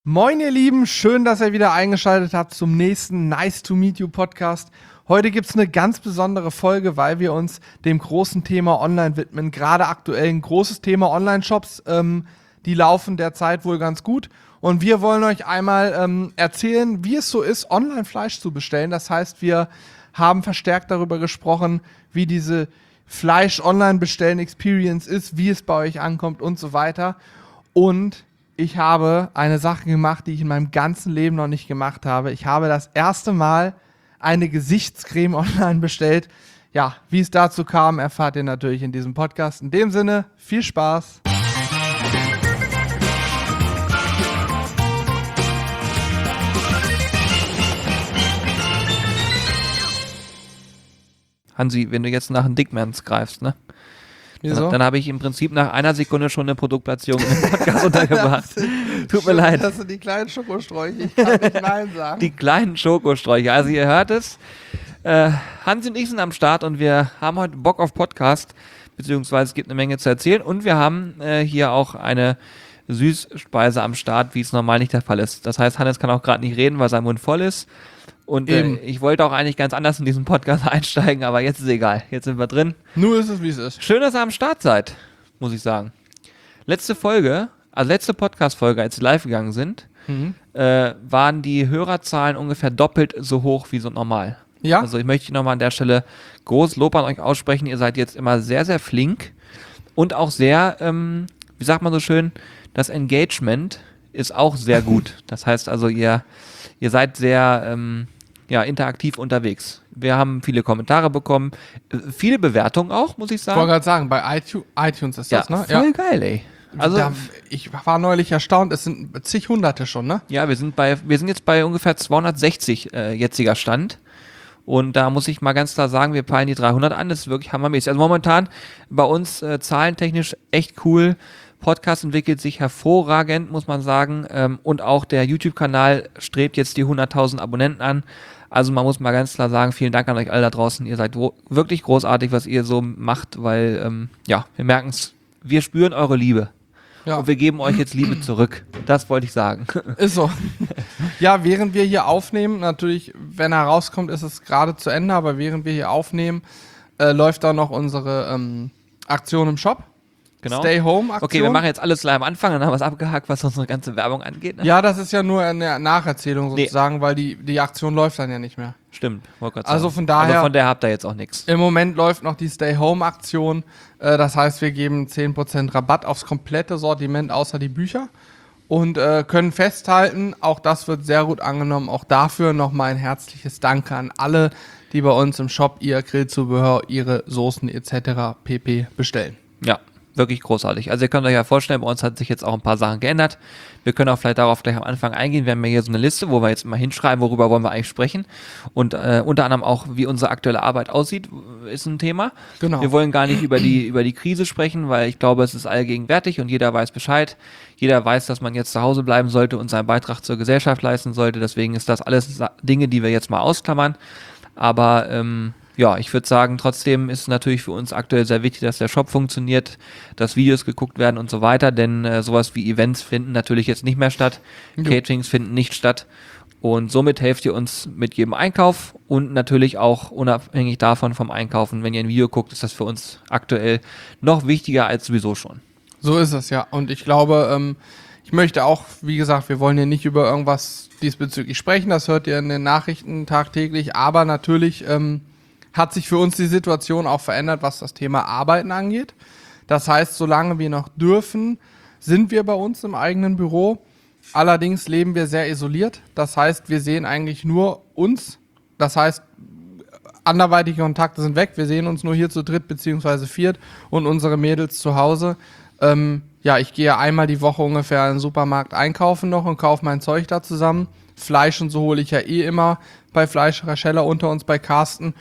Moin ihr Lieben, schön, dass ihr wieder eingeschaltet habt zum nächsten Nice to Meet You Podcast. Heute gibt es eine ganz besondere Folge, weil wir uns dem großen Thema Online widmen. Gerade aktuell ein großes Thema Online-Shops, die laufen derzeit wohl ganz gut. Und wir wollen euch einmal erzählen, wie es so ist, Online-Fleisch zu bestellen. Das heißt, wir haben verstärkt darüber gesprochen, wie diese Fleisch-Online-Bestellen-Experience ist, wie es bei euch ankommt und so weiter. Und ich habe eine Sache gemacht, die ich in meinem ganzen Leben noch nicht gemacht habe. Ich habe das erste Mal eine Gesichtscreme online bestellt. Ja, wie es dazu kam, erfahrt ihr natürlich in diesem Podcast. In dem Sinne, viel Spaß. Hansi, wenn du jetzt nach den Dickmans greifst, ne? Wieso? Dann habe ich im Prinzip nach einer Sekunde schon eine Produktplatzierung im Podcast untergebracht. Tut mir leid. Das sind die kleinen Schokosträuche, ich kann nicht Nein sagen. Die kleinen Schokosträuche. Also ihr hört es. Hansi und ich sind am Start und wir haben heute Bock auf Podcast, beziehungsweise es gibt eine Menge zu erzählen und wir haben hier auch eine Süßspeise am Start, wie es normal nicht der Fall ist. Das heißt, Hannes kann auch gerade nicht reden, weil sein Mund voll ist. Und ich wollte auch eigentlich ganz anders in diesen Podcast einsteigen, aber jetzt ist egal. Jetzt sind wir drin. Nur ist es, wie es ist. Schön, dass ihr am Start seid, muss ich sagen. Letzte Podcast-Folge, als wir live gegangen sind, waren die Hörerzahlen ungefähr doppelt so hoch wie so normal. Ja? Also ich möchte nochmal an der Stelle groß Lob an euch aussprechen. Ihr seid jetzt immer sehr, sehr flink und auch sehr, wie sagt man so schön, das Engagement ist auch sehr gut. Das heißt also, ihr seid sehr interaktiv unterwegs. Wir haben viele Kommentare bekommen, viele Bewertungen auch, muss ich sagen. Ich wollte gerade sagen, bei iTunes ist das, ne? Voll geil, ey. Also, ich war neulich erstaunt, es sind zig Hunderte schon, ne? ja, wir sind jetzt bei ungefähr 260 jetziger Stand. Und da muss ich mal ganz klar sagen, wir peilen die 300 an, das ist wirklich hammermäßig. Also momentan bei uns zahlentechnisch echt cool. Podcast entwickelt sich hervorragend, muss man sagen. Und auch der YouTube-Kanal strebt jetzt die 100.000 Abonnenten an. Also man muss mal ganz klar sagen, vielen Dank an euch alle da draußen. Ihr seid wirklich großartig, was ihr so macht, weil, wir merken es, wir spüren eure Liebe. Ja. Und wir geben euch jetzt Liebe zurück. Das wollte ich sagen. Ist so. Ja, während wir hier aufnehmen, natürlich, wenn er rauskommt, ist es gerade zu Ende, aber während wir hier aufnehmen, läuft da noch unsere Aktion im Shop. Genau. Stay Home Aktion. Okay, wir machen jetzt alles gleich am Anfang, dann haben wir es abgehakt, was unsere ganze Werbung angeht. Ne? Ja, das ist ja nur eine Nacherzählung sozusagen, weil die Aktion läuft dann ja nicht mehr. Stimmt, wollte gerade Also sagen. von daher- Aber von der habt ihr jetzt auch nichts. Im Moment läuft noch die Stay Home Aktion. Das heißt, wir geben 10% Rabatt aufs komplette Sortiment außer die Bücher. Und können festhalten, auch das wird sehr gut angenommen. Auch dafür nochmal ein herzliches Danke an alle, die bei uns im Shop ihr Grillzubehör, ihre Soßen etc. pp. bestellen. Ja, wirklich großartig. Also ihr könnt euch ja vorstellen, bei uns hat sich jetzt auch ein paar Sachen geändert. Wir können auch vielleicht darauf gleich am Anfang eingehen. Wir haben ja hier so eine Liste, wo wir jetzt mal hinschreiben, worüber wollen wir eigentlich sprechen. Und unter anderem auch, wie unsere aktuelle Arbeit aussieht, ist ein Thema. Genau. Wir wollen gar nicht über die Krise sprechen, weil ich glaube, es ist allgegenwärtig und jeder weiß Bescheid. Jeder weiß, dass man jetzt zu Hause bleiben sollte und seinen Beitrag zur Gesellschaft leisten sollte. Deswegen ist das alles Dinge, die wir jetzt mal ausklammern. Aber ich würde sagen, trotzdem ist es natürlich für uns aktuell sehr wichtig, dass der Shop funktioniert, dass Videos geguckt werden und so weiter, denn sowas wie Events finden natürlich jetzt nicht mehr statt, Caterings finden nicht statt und somit helft ihr uns mit jedem Einkauf und natürlich auch unabhängig davon vom Einkaufen. Wenn ihr ein Video guckt, ist das für uns aktuell noch wichtiger als sowieso schon. So ist es, ja. Und ich glaube, ich möchte auch, wie gesagt, wir wollen hier nicht über irgendwas diesbezüglich sprechen, das hört ihr in den Nachrichten tagtäglich, aber natürlich hat sich für uns die Situation auch verändert, was das Thema Arbeiten angeht. Das heißt, solange wir noch dürfen, sind wir bei uns im eigenen Büro. Allerdings leben wir sehr isoliert. Das heißt, wir sehen eigentlich nur uns. Das heißt, anderweitige Kontakte sind weg. Wir sehen uns nur hier zu dritt beziehungsweise viert und unsere Mädels zu Hause. Ich gehe einmal die Woche ungefähr in den Supermarkt einkaufen noch und kaufe mein Zeug da zusammen. Fleisch und so hole ich ja immer bei Fleischerei Scheller unter uns bei Carsten.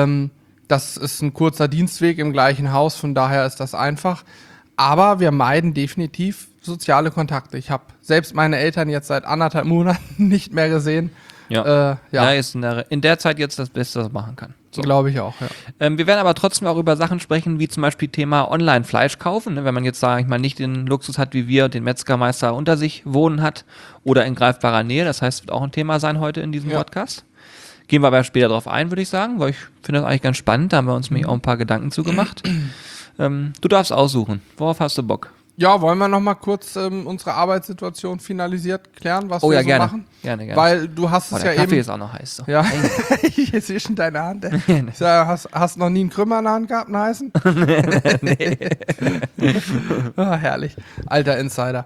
Das ist ein kurzer Dienstweg im gleichen Haus, von daher ist das einfach. Aber wir meiden definitiv soziale Kontakte. Ich habe selbst meine Eltern jetzt seit 1,5 Monaten nicht mehr gesehen. Ja, ist in der Zeit jetzt das Beste, was man machen kann. So. Glaube ich auch, ja. Wir werden aber trotzdem auch über Sachen sprechen, wie zum Beispiel Thema Online-Fleisch kaufen. Ne? Wenn man jetzt, sage ich mal, nicht den Luxus hat, wie wir, den Metzgermeister unter sich wohnen hat oder in greifbarer Nähe. Das heißt, es wird auch ein Thema sein heute in diesem Podcast. Gehen wir aber später drauf ein, würde ich sagen, weil ich finde das eigentlich ganz spannend. Da haben wir uns nämlich auch ein paar Gedanken zu gemacht. Du darfst aussuchen. Worauf hast du Bock? Ja, wollen wir noch mal kurz unsere Arbeitssituation finalisiert klären, was wir so gerne. machen? Gerne. Weil du hast es Der ja Kaffee eben... ist auch noch heiß. So. Ja, ich sehe schon deine Hand. Hast noch nie einen Krümmer in der Hand gehabt, einen heißen? Nee. Herrlich. Alter Insider.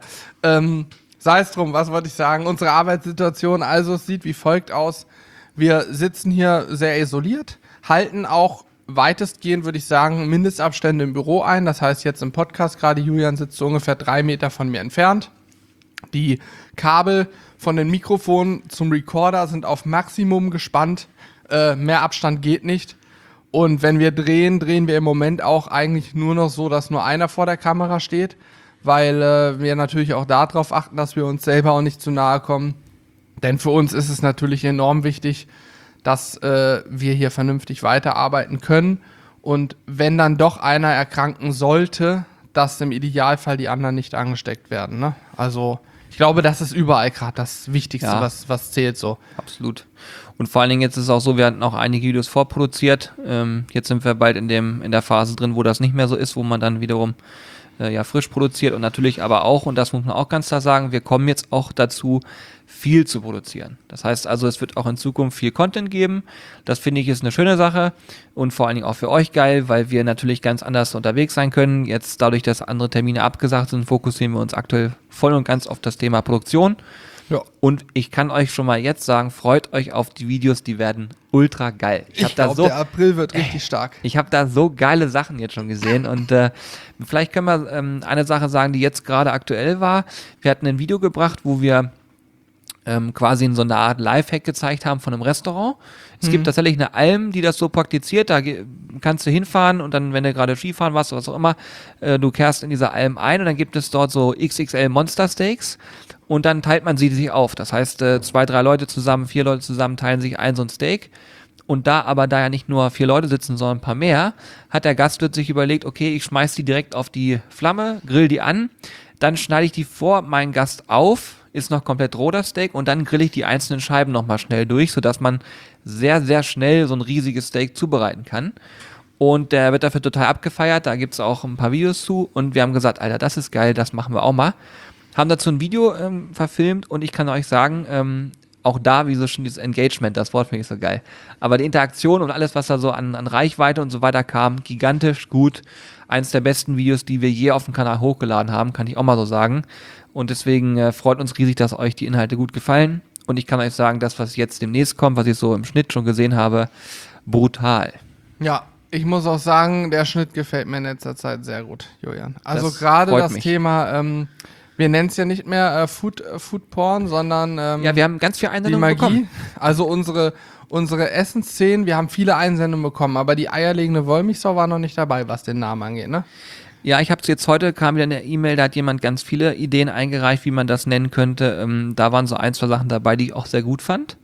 Sei es drum, was wollte ich sagen? Unsere Arbeitssituation, also es sieht wie folgt aus. Wir sitzen hier sehr isoliert, halten auch weitestgehend, würde ich sagen, Mindestabstände im Büro ein. Das heißt, jetzt im Podcast gerade, Julian sitzt so ungefähr 3 Meter von mir entfernt. Die Kabel von den Mikrofonen zum Recorder sind auf Maximum gespannt. Mehr Abstand geht nicht. Und wenn wir drehen wir im Moment auch eigentlich nur noch so, dass nur einer vor der Kamera steht, weil wir natürlich auch darauf achten, dass wir uns selber auch nicht zu nahe kommen. Denn für uns ist es natürlich enorm wichtig, dass wir hier vernünftig weiterarbeiten können. Und wenn dann doch einer erkranken sollte, dass im Idealfall die anderen nicht angesteckt werden. Ne? Also ich glaube, das ist überall gerade das Wichtigste, was zählt so. Absolut. Und vor allen Dingen jetzt ist es auch so, wir hatten auch einige Videos vorproduziert. Jetzt sind wir bald in der Phase drin, wo das nicht mehr so ist, wo man dann wiederum frisch produziert und natürlich aber auch, und das muss man auch ganz klar sagen, wir kommen jetzt auch dazu, viel zu produzieren. Das heißt also, es wird auch in Zukunft viel Content geben. Das finde ich ist eine schöne Sache und vor allen Dingen auch für euch geil, weil wir natürlich ganz anders unterwegs sein können. Jetzt dadurch, dass andere Termine abgesagt sind, fokussieren wir uns aktuell voll und ganz auf das Thema Produktion. Ja. Und ich kann euch schon mal jetzt sagen, freut euch auf die Videos, die werden ultra geil. Ich glaube, der April wird richtig stark. Ich habe da so geile Sachen jetzt schon gesehen und vielleicht können wir eine Sache sagen, die jetzt gerade aktuell war. Wir hatten ein Video gebracht, wo wir quasi in so einer Art Lifehack gezeigt haben von einem Restaurant. Es gibt tatsächlich eine Alm, die das so praktiziert, da kannst du hinfahren und dann, wenn du gerade Skifahren warst oder was auch immer, du kehrst in diese Alm ein und dann gibt es dort so XXL Monster Steaks und dann teilt man sie sich auf. Das heißt, 2, 3 Leute zusammen, 4 Leute zusammen teilen sich so ein Steak. Und da ja nicht nur 4 Leute sitzen, sondern ein paar mehr, hat der Gastwirt sich überlegt, okay, ich schmeiß die direkt auf die Flamme, grill die an, dann schneide ich die vor meinen Gast auf, ist noch komplett roh das Steak und dann grill ich die einzelnen Scheiben nochmal schnell durch, sodass man sehr, sehr schnell so ein riesiges Steak zubereiten kann. Und der wird dafür total abgefeiert, da gibt's auch ein paar Videos zu und wir haben gesagt, Alter, das ist geil, das machen wir auch mal. Haben dazu ein Video verfilmt und ich kann euch sagen, auch da, wie so schon dieses Engagement, das Wort finde ich so geil. Aber die Interaktion und alles, was da so an Reichweite und so weiter kam, gigantisch gut. Eins der besten Videos, die wir je auf dem Kanal hochgeladen haben, kann ich auch mal so sagen. Und deswegen freut uns riesig, dass euch die Inhalte gut gefallen. Und ich kann euch sagen, das, was jetzt demnächst kommt, was ich so im Schnitt schon gesehen habe, brutal. Ja, ich muss auch sagen, der Schnitt gefällt mir in letzter Zeit sehr gut, Julian. Also gerade das Thema... wir nennen es ja nicht mehr Food Porn, sondern ja, wir haben ganz viel Einsendungen die Magie. bekommen. Also unsere Essensszenen, wir haben viele Einsendungen bekommen, aber die eierlegende Wollmilchsau war noch nicht dabei, was den Namen angeht, ne? Ja, ich habe es jetzt heute, kam wieder eine E-Mail, da hat jemand ganz viele Ideen eingereicht, wie man das nennen könnte. Da waren so 1, 2 Sachen dabei, die ich auch sehr gut fand.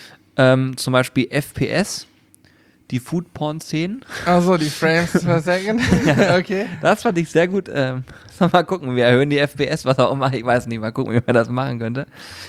Zum Beispiel FPS, die Food-Porn-Szenen. Also die Frames per Second. Ja, okay. Das fand ich sehr gut. Mal gucken, wir erhöhen die FPS, was auch immer. Ich weiß nicht, mal gucken, wie man das machen könnte.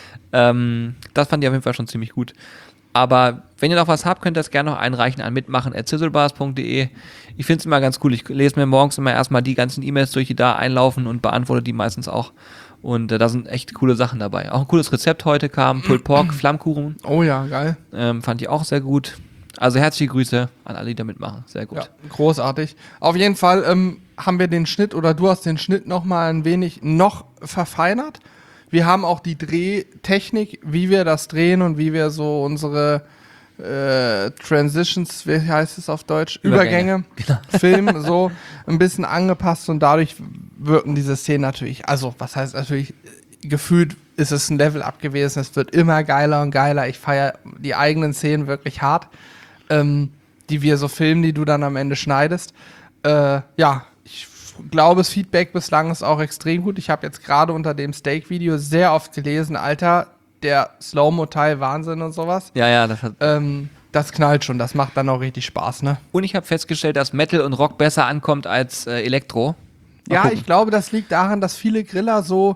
Das fand ich auf jeden Fall schon ziemlich gut. Aber wenn ihr noch was habt, könnt ihr das gerne noch einreichen an mitmachen@sizzlebars.de. Ich finde es immer ganz cool. Ich lese mir morgens immer erstmal die ganzen E-Mails durch, die da einlaufen und beantworte die meistens auch. Und da sind echt coole Sachen dabei. Auch ein cooles Rezept heute kam, Pulled Pork, Flammkuchen. Oh ja, geil. Fand ich auch sehr gut. Also herzliche Grüße an alle, die da mitmachen. Sehr gut. Ja, großartig. Auf jeden Fall haben wir den Schnitt oder du hast den Schnitt noch mal ein wenig noch verfeinert. Wir haben auch die Drehtechnik, wie wir das drehen und wie wir so unsere Transitions, wie heißt es auf Deutsch? Übergänge genau. Filmen, so ein bisschen angepasst und dadurch wirken diese Szenen natürlich, also was heißt natürlich, gefühlt ist es ein Level up gewesen, es wird immer geiler und geiler. Ich feiere die eigenen Szenen wirklich hart, die wir so filmen, die du dann am Ende schneidest. Ja, ich glaube, das Feedback bislang ist auch extrem gut. Ich habe jetzt gerade unter dem Steak-Video sehr oft gelesen, Alter, der Slow-Mo-Teil, Wahnsinn und sowas. Ja, das hat... das knallt schon, das macht dann auch richtig Spaß, ne? Und ich habe festgestellt, dass Metal und Rock besser ankommt als Elektro. Mal Ja, gucken. ich glaube, das liegt daran, dass viele Griller so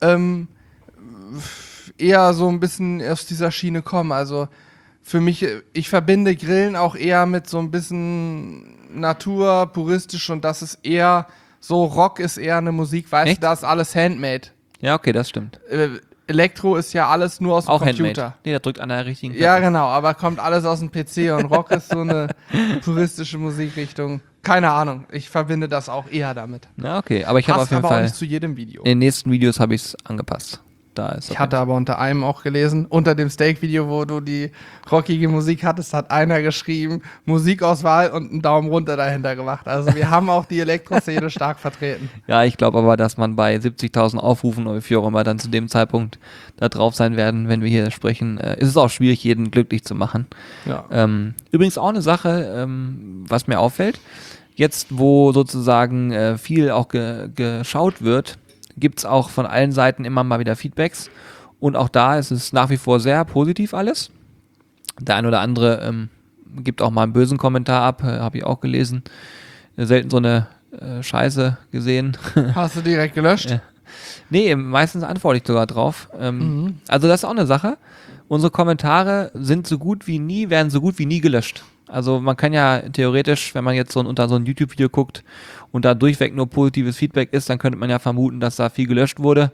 eher so ein bisschen aus dieser Schiene kommen. Also für mich, ich verbinde Grillen auch eher mit so ein bisschen Natur, puristisch und das ist eher so, Rock ist eher eine Musik, weißt Echt? du, da ist alles Handmade. Ja, okay, das stimmt. Elektro ist ja alles nur aus dem Auch Computer. Handmade. Nee, der drückt an der richtigen Ja, Knöpfe. genau, aber kommt alles aus dem PC und Rock ist so eine puristische Musikrichtung. Keine Ahnung, ich verbinde das auch eher damit. Ja, okay. Aber ich habe auf Passt jeden aber auch Fall, nicht zu jedem Video. in den nächsten Videos habe ich es angepasst. Da ist Ich hatte aber unter einem auch gelesen, unter dem Steak-Video, wo du die rockige Musik hattest, hat einer geschrieben, Musikauswahl und einen Daumen runter dahinter gemacht. Also wir haben auch die Elektroszene stark vertreten. Ja, ich glaube aber, dass man bei 70.000 Aufrufen oder wie viel auch immer dann zu dem Zeitpunkt da drauf sein werden, wenn wir hier sprechen, ist es auch schwierig, jeden glücklich zu machen. Ja. Übrigens auch eine Sache, was mir auffällt, jetzt wo sozusagen viel auch geschaut wird, gibt's auch von allen Seiten immer mal wieder Feedbacks und auch da ist es nach wie vor sehr positiv alles. Der ein oder andere gibt auch mal einen bösen Kommentar ab, habe ich auch gelesen. Selten so eine Scheiße gesehen. Hast du direkt gelöscht? Ja. Nee, meistens antworte ich sogar drauf. Also das ist auch eine Sache. Unsere Kommentare sind so gut wie nie, werden so gut wie nie gelöscht. Also man kann ja theoretisch, wenn man jetzt unter so ein YouTube-Video guckt und da durchweg nur positives Feedback ist, dann könnte man ja vermuten, dass da viel gelöscht wurde.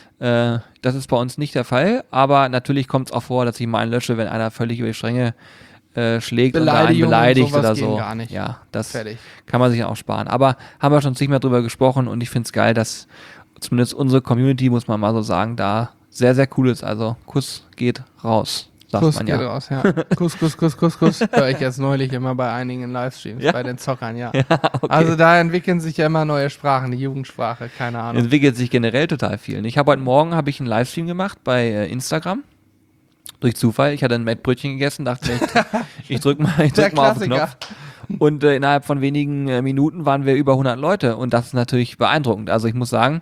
Das ist bei uns nicht der Fall, aber natürlich kommt es auch vor, dass ich mal einen lösche, wenn einer völlig über die Stränge schlägt und da einen Beleidigungen und beleidigt sowas oder gehen so. gar nicht. Ja, das Fertig. kann man sich auch sparen. Aber haben wir schon nicht mehr drüber gesprochen und ich finde es geil, dass zumindest unsere Community, muss man mal so sagen, da sehr, sehr cool ist. Also Kuss geht raus, sagt Kuss man geht ja. raus, ja. Kuss, Kuss, Kuss, Kuss, Kuss. Höre ich jetzt neulich immer bei einigen Livestreams, Ja? bei den Zockern, ja. Okay. Also da entwickeln sich ja immer neue Sprachen, die Jugendsprache, keine Ahnung. Entwickelt sich generell total viel. Ich habe heute Morgen einen Livestream gemacht bei Instagram. Durch Zufall. Ich hatte ein Mettbrötchen gegessen, dachte mir, ich drück mal auf den Knopf. Und innerhalb von wenigen Minuten waren wir über 100 Leute und das ist natürlich beeindruckend. Also ich muss sagen,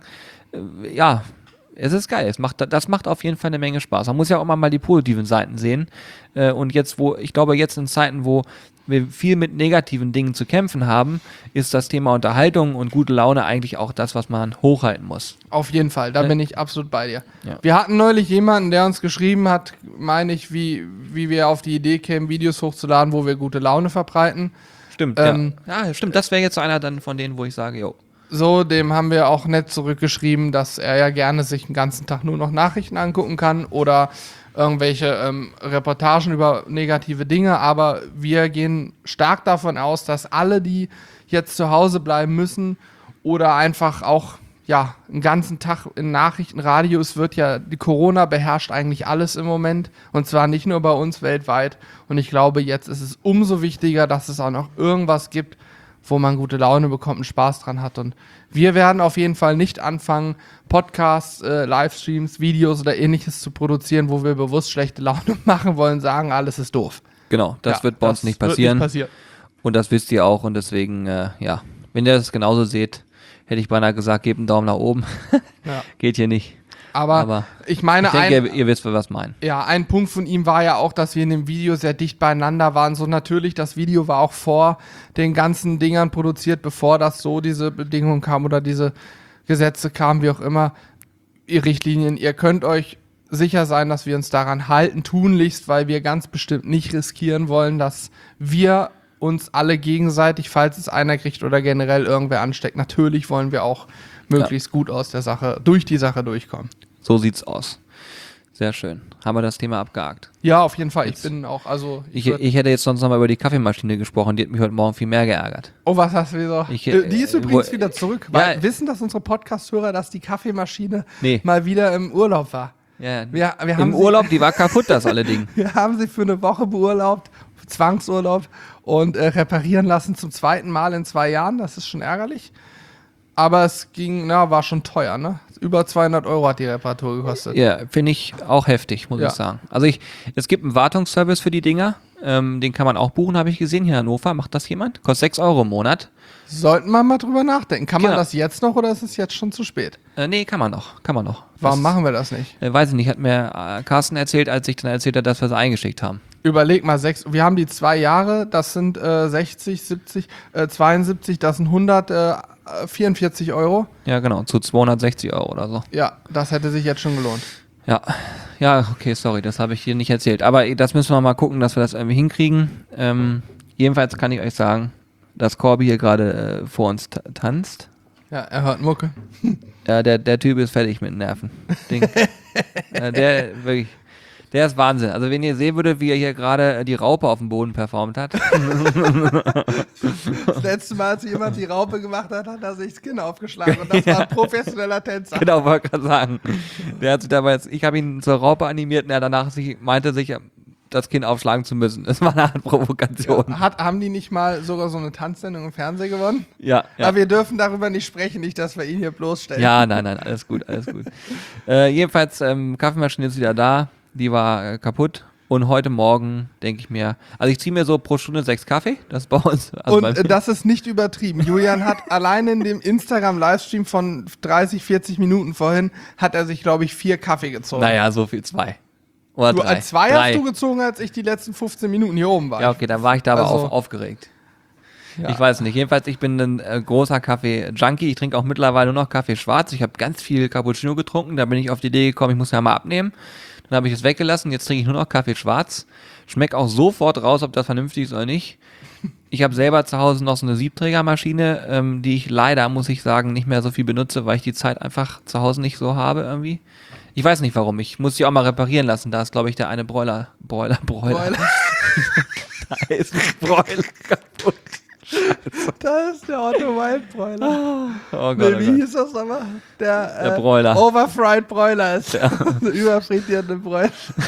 ja, es ist geil. Das macht auf jeden Fall eine Menge Spaß. Man muss ja auch mal die positiven Seiten sehen. Und jetzt, ich glaube, jetzt in Zeiten, wo wir viel mit negativen Dingen zu kämpfen haben, ist das Thema Unterhaltung und gute Laune eigentlich auch das, was man hochhalten muss. Auf jeden Fall, da bin ich absolut bei dir. Ja. Wir hatten neulich jemanden, der uns geschrieben hat, meine ich, wie wir auf die Idee kämen, Videos hochzuladen, wo wir gute Laune verbreiten. Stimmt, ja, stimmt. Das wäre jetzt so einer dann von denen, wo ich sage, jo. So, dem haben wir auch nett zurückgeschrieben, dass er ja gerne sich den ganzen Tag nur noch Nachrichten angucken kann oder irgendwelche Reportagen über negative Dinge, aber wir gehen stark davon aus, dass alle, die jetzt zu Hause bleiben müssen oder einfach auch ja einen ganzen Tag in Nachrichtenradio, es wird ja, die Corona beherrscht eigentlich alles im Moment und zwar nicht nur bei uns weltweit und ich glaube, jetzt ist es umso wichtiger, dass es auch noch irgendwas gibt, wo man gute Laune bekommt und Spaß dran hat. Und wir werden auf jeden Fall nicht anfangen, Podcasts, Livestreams, Videos oder ähnliches zu produzieren, wo wir bewusst schlechte Laune machen wollen, sagen, alles ist doof. Genau, das Ja, wird bei uns nicht passieren. Und das wisst ihr auch und deswegen, ja, wenn ihr das genauso seht, hätte ich beinahe gesagt, gebt einen Daumen nach oben. Ja. Geht hier nicht. Aber ich meine, Ich denke, ihr wisst, was ich meine. ja, ein Punkt von ihm war ja auch, dass wir in dem Video sehr dicht beieinander waren. So natürlich, das Video war auch vor den ganzen Dingern produziert, bevor das so diese Bedingungen kamen oder diese Gesetze kamen, wie auch immer, ihr Richtlinien. Ihr könnt euch sicher sein, dass wir uns daran halten, tunlichst, weil wir ganz bestimmt nicht riskieren wollen, dass wir uns alle gegenseitig, falls es einer kriegt oder generell irgendwer ansteckt, natürlich wollen wir auch möglichst gut aus der Sache, durch die Sache durchkommen. So sieht's aus. Sehr schön. Haben wir das Thema abgehakt. Ja, auf jeden Fall. Jetzt- Ich bin auch, also Ich hätte jetzt sonst nochmal über die Kaffeemaschine gesprochen, die hat mich heute Morgen viel mehr geärgert. oh, was hast du wieder? Ich, Die ist übrigens wieder zurück. Weil ja. wissen das unsere Podcast-Hörer, dass die Kaffeemaschine Nee. mal wieder im Urlaub war? Ja, Wir haben im sie- Urlaub, die war kaputt, das alle Ding. Wir haben sie für eine Woche beurlaubt, Zwangsurlaub und reparieren lassen zum zweiten Mal in 2 Jahren. Das ist schon ärgerlich. Aber es ging, war schon teuer, ne? Über 200 € hat die Reparatur gekostet. Ja, finde ich auch heftig, muss Ja. ich sagen. Also es gibt einen Wartungsservice für die Dinger, den kann man auch buchen, habe ich gesehen, hier in Hannover. Macht das jemand? Kostet 6 € im Monat. Sollten wir mal drüber nachdenken. Kann man Genau. das jetzt noch oder ist es jetzt schon zu spät? Nee, kann man noch. Warum machen wir das nicht? Weiß ich nicht, hat mir Carsten erzählt, als ich dann erzählt habe, dass wir sie eingeschickt haben. Überleg mal, wir haben die 2 Jahre, das sind 60, 70, 72, das sind 144 Euro. Ja, genau, zu 260 Euro oder so. Ja, das hätte sich jetzt schon gelohnt. Ja, okay, sorry, das habe ich dir nicht erzählt. Aber das müssen wir mal gucken, dass wir das irgendwie hinkriegen. Jedenfalls kann ich euch sagen, dass Corby hier gerade vor uns tanzt. Ja, er hört Mucke. Ja, der Typ ist fertig mit Nerven. Wirklich, der ist Wahnsinn. Also wenn ihr sehen würdet, wie er hier gerade die Raupe auf dem Boden performt hat. Das letzte Mal, als jemand die Raupe gemacht hat, hat er sich das Kinn aufgeschlagen und das war ein professioneller Tänzer. Genau, wollte gerade sagen. Der hat sich dabei ich habe ihn zur Raupe animiert und er danach meinte sich, das Kinn aufschlagen zu müssen. Das war eine Art Provokation. Ja, haben die nicht mal sogar so eine Tanzsendung im Fernsehen gewonnen? Ja. Aber wir dürfen darüber nicht sprechen, nicht, dass wir ihn hier bloßstellen. Ja, nein, alles gut. Jedenfalls, Kaffeemaschine ist wieder da. Die war kaputt. Und heute Morgen denke ich mir, also ich ziehe mir so pro Stunde 6 Kaffee. Das ist bei uns. Also und das ist nicht übertrieben. Julian hat allein in dem Instagram-Livestream von 30, 40 Minuten vorhin, hat er sich, glaube ich, 4 Kaffee gezogen. Naja, so viel 2. Oder 3. 2 hast du gezogen, als ich die letzten 15 Minuten hier oben war. Ja, okay, dann war ich da aber Also- aufgeregt. Ja. Ich weiß nicht. Jedenfalls, ich bin ein großer Kaffee-Junkie. Ich trinke auch mittlerweile nur noch Kaffee schwarz. Ich habe ganz viel Cappuccino getrunken. Da bin ich auf die Idee gekommen, ich muss ja mal abnehmen. Dann habe ich es weggelassen. Jetzt trinke ich nur noch Kaffee schwarz. Schmeckt auch sofort raus, ob das vernünftig ist oder nicht. Ich habe selber zu Hause noch so eine Siebträgermaschine, die ich leider, muss ich sagen, nicht mehr so viel benutze, weil ich die Zeit einfach zu Hause nicht so habe irgendwie. Ich weiß nicht warum. Ich muss die auch mal reparieren lassen. Da ist, glaube ich, der eine Bräuler. Da ist ein Bräuler kaputt. Da ist der Otto Wild Broiler. Oh Gott, Wie hieß das nochmal? Der Broiler. Overfried Broiler ist. Der überfrittierte Broiler.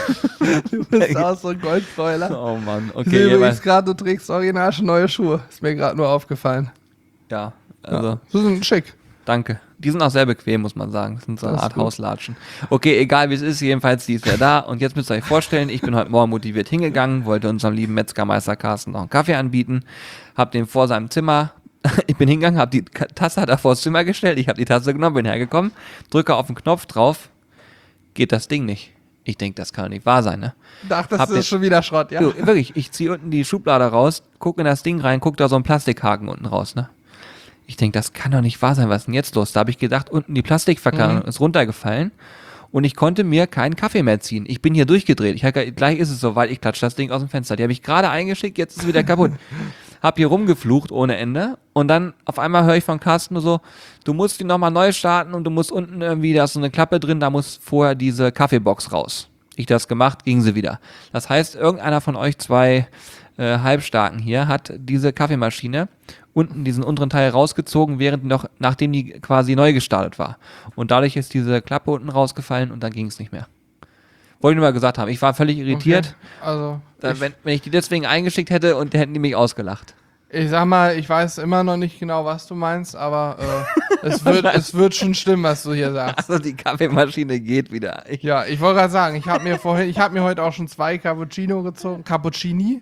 Du bist auch so ein Goldbroiler. Oh Mann, Ich sehe okay. übrigens gerade, du trägst original schon neue Schuhe. Ist mir gerade nur aufgefallen. Ja, also, So sind schick. danke. Die sind auch sehr bequem, muss man sagen. Das sind so eine Das ist Art gut. Hauslatschen. Okay, egal wie es ist, jedenfalls, die ist ja da. Und jetzt müsst ihr euch vorstellen, ich bin heute Morgen motiviert hingegangen, wollte unserem lieben Metzgermeister Carsten noch einen Kaffee anbieten, hab den vor seinem Zimmer, ich bin hingegangen, hab die Tasse da vor das Zimmer gestellt, ich habe die Tasse genommen, bin hergekommen, drücke auf den Knopf drauf, geht das Ding nicht. Ich denke, das kann doch nicht wahr sein, ne? Dachtest Hab du, den- ist schon wieder Schrott, ja? Du, wirklich, ich ziehe unten die Schublade raus, gucke in das Ding rein, guck da so einen Plastikhaken unten raus, ne? Ich denke, das kann doch nicht wahr sein, was ist denn jetzt los? Da habe ich gedacht, unten die Plastikverkleidung ist runtergefallen und ich konnte mir keinen Kaffee mehr ziehen. Ich bin hier durchgedreht. Gleich ist es soweit, ich klatsche das Ding aus dem Fenster. Die habe ich gerade eingeschickt, jetzt ist es wieder kaputt. Hab hier rumgeflucht ohne Ende und dann auf einmal höre ich von Carsten nur so, du musst die nochmal neu starten und du musst unten irgendwie, da ist so eine Klappe drin, da muss vorher diese Kaffeebox raus. Ich das gemacht, ging sie wieder. Das heißt, irgendeiner von euch 2 Halbstarken hier hat diese Kaffeemaschine unten diesen unteren Teil rausgezogen, nachdem die quasi neu gestartet war. Und dadurch ist diese Klappe unten rausgefallen und dann ging es nicht mehr. Wollte ich nur mal gesagt haben. Ich war völlig irritiert. Okay. Also, Wenn ich die deswegen eingeschickt hätte und hätten die mich ausgelacht. ich sag mal, ich weiß immer noch nicht genau, was du meinst, aber es wird schon stimmen, was du hier sagst. Also die Kaffeemaschine geht wieder. Ja, ich wollte gerade sagen, ich habe mir heute auch schon 2 Cappuccino gezogen. Cappuccini?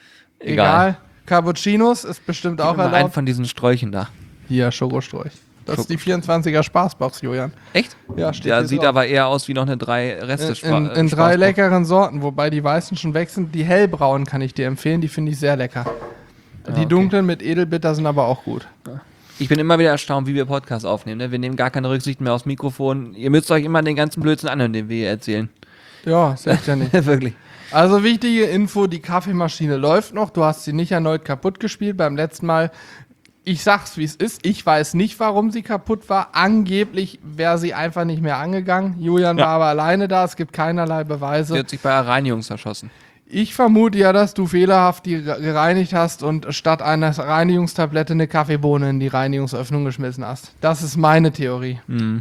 Egal. Cappuccinos ist bestimmt auch Immer einen erlaubt. von diesen Sträuchen da. Hier, Schokosträuch. Das ist die 24er Spaßbox, Julian. Echt? Ja, steht Der hier sieht drauf. aber eher aus wie noch eine 3 Reste In 3 leckeren Sorten, wobei die weißen schon weg sind. Die hellbraunen kann ich dir empfehlen, die finde ich sehr lecker. Die okay. dunklen mit Edelbitter sind aber auch gut. Ich bin immer wieder erstaunt, wie wir Podcasts aufnehmen. Ne? Wir nehmen gar keine Rücksicht mehr aufs Mikrofon. Ihr müsst euch immer den ganzen Blödsinn anhören, den wir hier erzählen. Ja, ist echt ja nicht. Wirklich. Also wichtige Info, die Kaffeemaschine läuft noch. Du hast sie nicht erneut kaputt gespielt. Beim letzten Mal, ich sag's wie es ist, ich weiß nicht, warum sie kaputt war. Angeblich wäre sie einfach nicht mehr angegangen. Julian war aber alleine da, es gibt keinerlei Beweise. Sie hat sich bei der Reinigung erschossen. Ich vermute ja, dass du fehlerhaft die gereinigt hast und statt einer Reinigungstablette eine Kaffeebohne in die Reinigungsöffnung geschmissen hast. Das ist meine Theorie.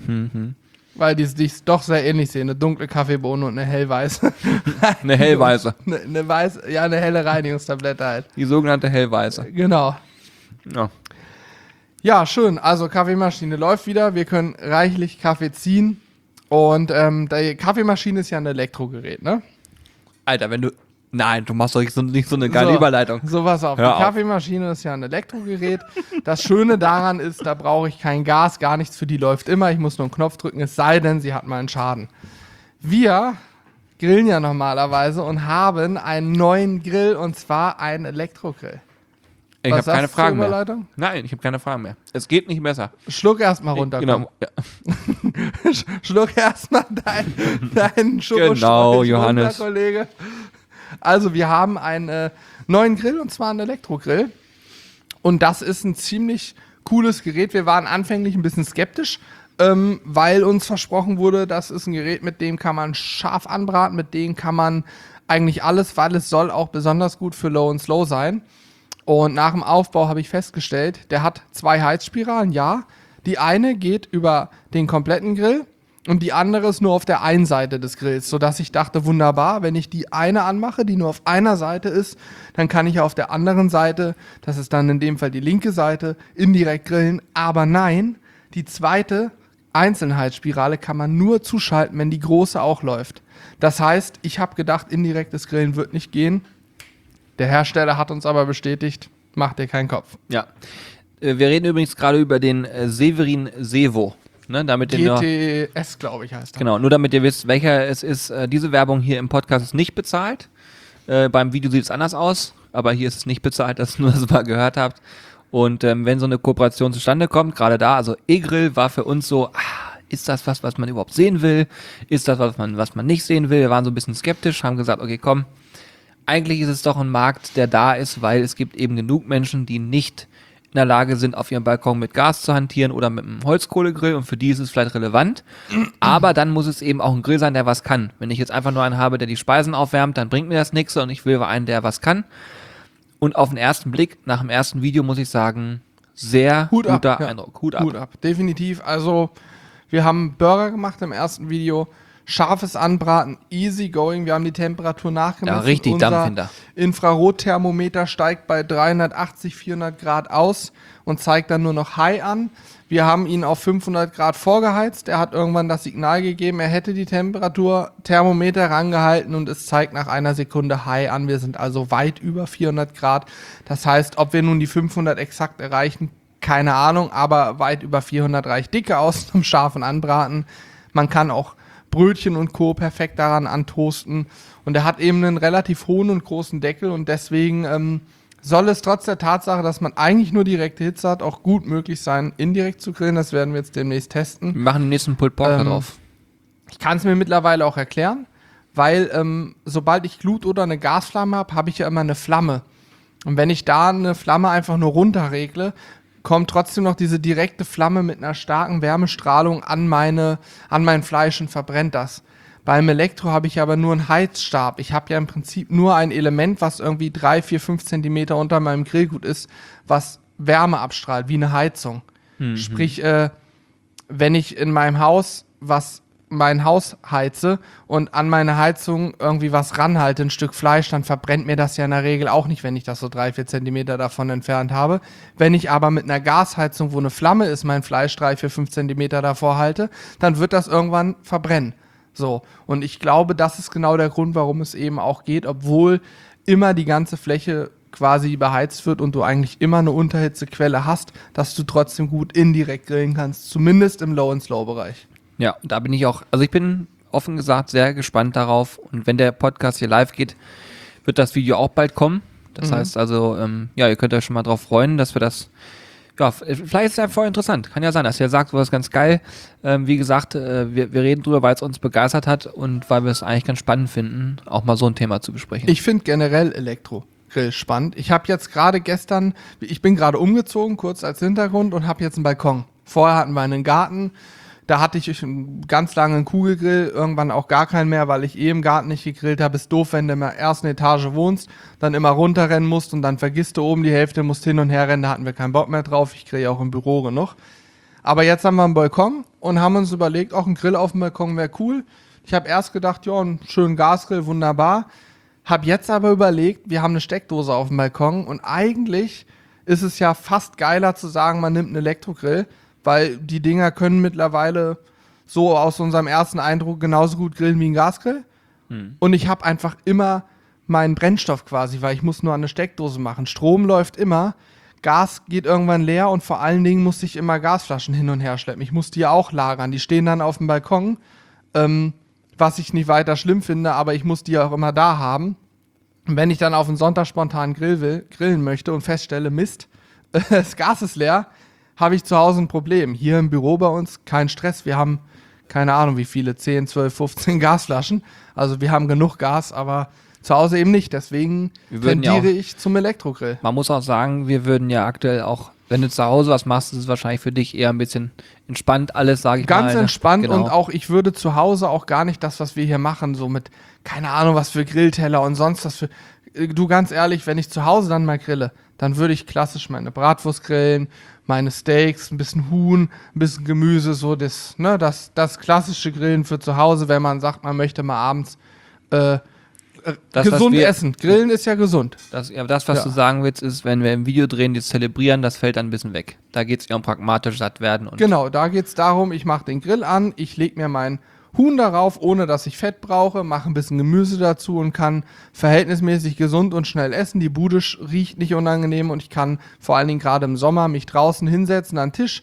Weil die sich doch sehr ähnlich sehen. Eine dunkle Kaffeebohne und eine hellweiße. Eine hellweiße. eine weiße, ja, eine helle Reinigungstablette halt. Die sogenannte hellweiße. Genau. Ja. Ja, schön. Also Kaffeemaschine läuft wieder. Wir können reichlich Kaffee ziehen. Und die Kaffeemaschine ist ja ein Elektrogerät, ne? Alter, wenn du... Nein, du machst doch nicht so eine geile Überleitung. So, pass auf. Hör Die auf. Kaffeemaschine ist ja ein Elektrogerät. Das Schöne daran ist, da brauche ich kein Gas, gar nichts für die läuft immer. Ich muss nur einen Knopf drücken, es sei denn, sie hat mal einen Schaden. Wir grillen ja normalerweise und haben einen neuen Grill und zwar einen Elektrogrill. Ich habe keine Fragen mehr. Überleitung? Nein, ich habe keine Fragen mehr. Es geht nicht besser. Schluck erstmal runter. Genau. Ja. Schluck erstmal deinen Schokostreich Genau, Johannes. runter, Kollege. Also wir haben einen neuen Grill und zwar einen Elektrogrill. Und das ist ein ziemlich cooles Gerät. Wir waren anfänglich ein bisschen skeptisch, weil uns versprochen wurde, das ist ein Gerät, mit dem kann man scharf anbraten, mit dem kann man eigentlich alles, weil es soll auch besonders gut für Low and Slow sein. Und nach dem Aufbau habe ich festgestellt, der hat 2 Heizspiralen, ja. Die eine geht über den kompletten Grill und die andere ist nur auf der einen Seite des Grills, sodass ich dachte, wunderbar, wenn ich die eine anmache, die nur auf einer Seite ist, dann kann ich auf der anderen Seite, das ist dann in dem Fall die linke Seite, indirekt grillen. Aber nein, die zweite Einzelheitsspirale kann man nur zuschalten, wenn die große auch läuft. Das heißt, ich habe gedacht, indirektes Grillen wird nicht gehen. Der Hersteller hat uns aber bestätigt, macht dir keinen Kopf. Ja. Wir reden übrigens gerade über den Severin Sevo. Ne, damit GTS, glaube ich, heißt er. Genau, nur damit ihr wisst, welcher es ist. Diese Werbung hier im Podcast ist nicht bezahlt. Beim Video sieht es anders aus, aber hier ist es nicht bezahlt, dass ihr nur das mal gehört habt. Und wenn so eine Kooperation zustande kommt, gerade da, also E-Grill war für uns so, ist das was man überhaupt sehen will? Ist das was man nicht sehen will? Wir waren so ein bisschen skeptisch, haben gesagt, okay, komm, eigentlich ist es doch ein Markt, der da ist, weil es gibt eben genug Menschen, die nicht in der Lage sind, auf ihrem Balkon mit Gas zu hantieren oder mit einem Holzkohlegrill und für die ist es vielleicht relevant. Aber dann muss es eben auch ein Grill sein, der was kann. Wenn ich jetzt einfach nur einen habe, der die Speisen aufwärmt, dann bringt mir das nichts und ich will einen, der was kann. Und auf den ersten Blick, nach dem ersten Video muss ich sagen, sehr guter Eindruck. Hut ab. Definitiv. Also wir haben Burger gemacht im ersten Video. Scharfes Anbraten, easy going. Wir haben die Temperatur nachgemessen. Ja, richtig Unser Dampfhinder. Infrarotthermometer steigt bei 380, 400 Grad aus und zeigt dann nur noch High an. Wir haben ihn auf 500 Grad vorgeheizt. Er hat irgendwann das Signal gegeben, er hätte die Temperatur-Thermometer rangehalten und es zeigt nach einer Sekunde High an. Wir sind also weit über 400 Grad. Das heißt, ob wir nun die 500 exakt erreichen, keine Ahnung, aber weit über 400 reicht dicke aus zum scharfen Anbraten. Man kann auch Brötchen und Co. perfekt daran antoasten. Und er hat eben einen relativ hohen und großen Deckel und deswegen soll es trotz der Tatsache, dass man eigentlich nur direkte Hitze hat, auch gut möglich sein, indirekt zu grillen. Das werden wir jetzt demnächst testen. Wir machen den nächsten Pulled Pork da drauf. Ich kann es mir mittlerweile auch erklären, weil sobald ich Glut oder eine Gasflamme habe, habe ich ja immer eine Flamme. Und wenn ich da eine Flamme einfach nur runterregle, kommt trotzdem noch diese direkte Flamme mit einer starken Wärmestrahlung an mein Fleisch und verbrennt das. Beim Elektro habe ich aber nur einen Heizstab. Ich habe ja im Prinzip nur ein Element, was irgendwie 3, 4, 5 Zentimeter unter meinem Grillgut ist, was Wärme abstrahlt, wie eine Heizung. Sprich, wenn ich in meinem Haus mein Haus heize und an meine Heizung irgendwie was ranhalte, ein Stück Fleisch, dann verbrennt mir das ja in der Regel auch nicht, wenn ich das so 3, 4 Zentimeter davon entfernt habe. Wenn ich aber mit einer Gasheizung, wo eine Flamme ist, mein Fleisch 3, 4, 5 Zentimeter davor halte, dann wird das irgendwann verbrennen. So, und ich glaube, das ist genau der Grund, warum es eben auch geht, obwohl immer die ganze Fläche quasi beheizt wird und du eigentlich immer eine Unterhitzequelle hast, dass du trotzdem gut indirekt grillen kannst, zumindest im Low-and-Slow-Bereich. Ja, da bin ich auch, also ich bin offen gesagt sehr gespannt darauf und wenn der Podcast hier live geht, wird das Video auch bald kommen. Das heißt also, ja, ihr könnt euch schon mal drauf freuen, dass wir das, ja, vielleicht ist es ja voll interessant. Kann ja sein, dass ihr sagt, sowas ganz geil. Wie gesagt, wir reden drüber, weil es uns begeistert hat und weil wir es eigentlich ganz spannend finden, auch mal so ein Thema zu besprechen. Ich finde generell Elektrogrill spannend. Ich habe jetzt gerade ich bin gerade umgezogen, kurz als Hintergrund und habe jetzt einen Balkon. Vorher hatten wir einen Garten. Da hatte ich ganz lange einen Kugelgrill, irgendwann auch gar keinen mehr, weil ich im Garten nicht gegrillt habe. Ist doof, wenn du in der ersten Etage wohnst, dann immer runterrennen musst und dann vergisst du oben die Hälfte, musst hin und her rennen, da hatten wir keinen Bock mehr drauf. Ich grill auch im Büro genug. Aber jetzt haben wir einen Balkon und haben uns überlegt, auch ein Grill auf dem Balkon wäre cool. Ich habe erst gedacht, ja, einen schönen Gasgrill, wunderbar. Hab jetzt aber überlegt, wir haben eine Steckdose auf dem Balkon und eigentlich ist es ja fast geiler zu sagen, man nimmt einen Elektrogrill, weil die Dinger können mittlerweile so aus unserem ersten Eindruck genauso gut grillen wie ein Gasgrill. Und ich habe einfach immer meinen Brennstoff quasi, weil ich muss nur eine Steckdose machen. Strom läuft immer, Gas geht irgendwann leer und vor allen Dingen musste ich immer Gasflaschen hin und her schleppen. Ich muss die auch lagern, die stehen dann auf dem Balkon. was ich nicht weiter schlimm finde, aber ich muss die auch immer da haben. Und wenn ich dann auf einen Sonntag spontan grillen möchte und feststelle, Mist, das Gas ist leer, habe ich zu Hause ein Problem. Hier im Büro bei uns kein Stress. Wir haben keine Ahnung wie viele, 10, 12, 15 Gasflaschen. Also wir haben genug Gas, aber zu Hause eben nicht. Deswegen tendiere ich zum Elektrogrill. Man muss auch sagen, wir würden ja aktuell auch, wenn du zu Hause was machst, ist es wahrscheinlich für dich eher ein bisschen entspannt alles, sage ich mal. Ganz entspannt Genau. und auch, ich würde zu Hause auch gar nicht das, was wir hier machen, so mit, keine Ahnung, was für Grillteller und sonst was für. Du, ganz ehrlich, wenn ich zu Hause dann mal grille, dann würde ich klassisch meine Bratwurst grillen, meine Steaks, ein bisschen Huhn, ein bisschen Gemüse, so das klassische Grillen für zu Hause, wenn man sagt, man möchte mal abends gesund essen. Grillen ist ja gesund. Das, was du sagen willst, ist, wenn wir im Video drehen, das Zelebrieren, das fällt dann ein bisschen weg. Da geht es eher um pragmatisch satt werden. Und genau, da geht es darum, ich mache den Grill an, ich lege mir mein Huhn darauf, ohne dass ich Fett brauche, mache ein bisschen Gemüse dazu und kann verhältnismäßig gesund und schnell essen. Die Bude riecht nicht unangenehm und ich kann vor allen Dingen gerade im Sommer mich draußen hinsetzen an den Tisch,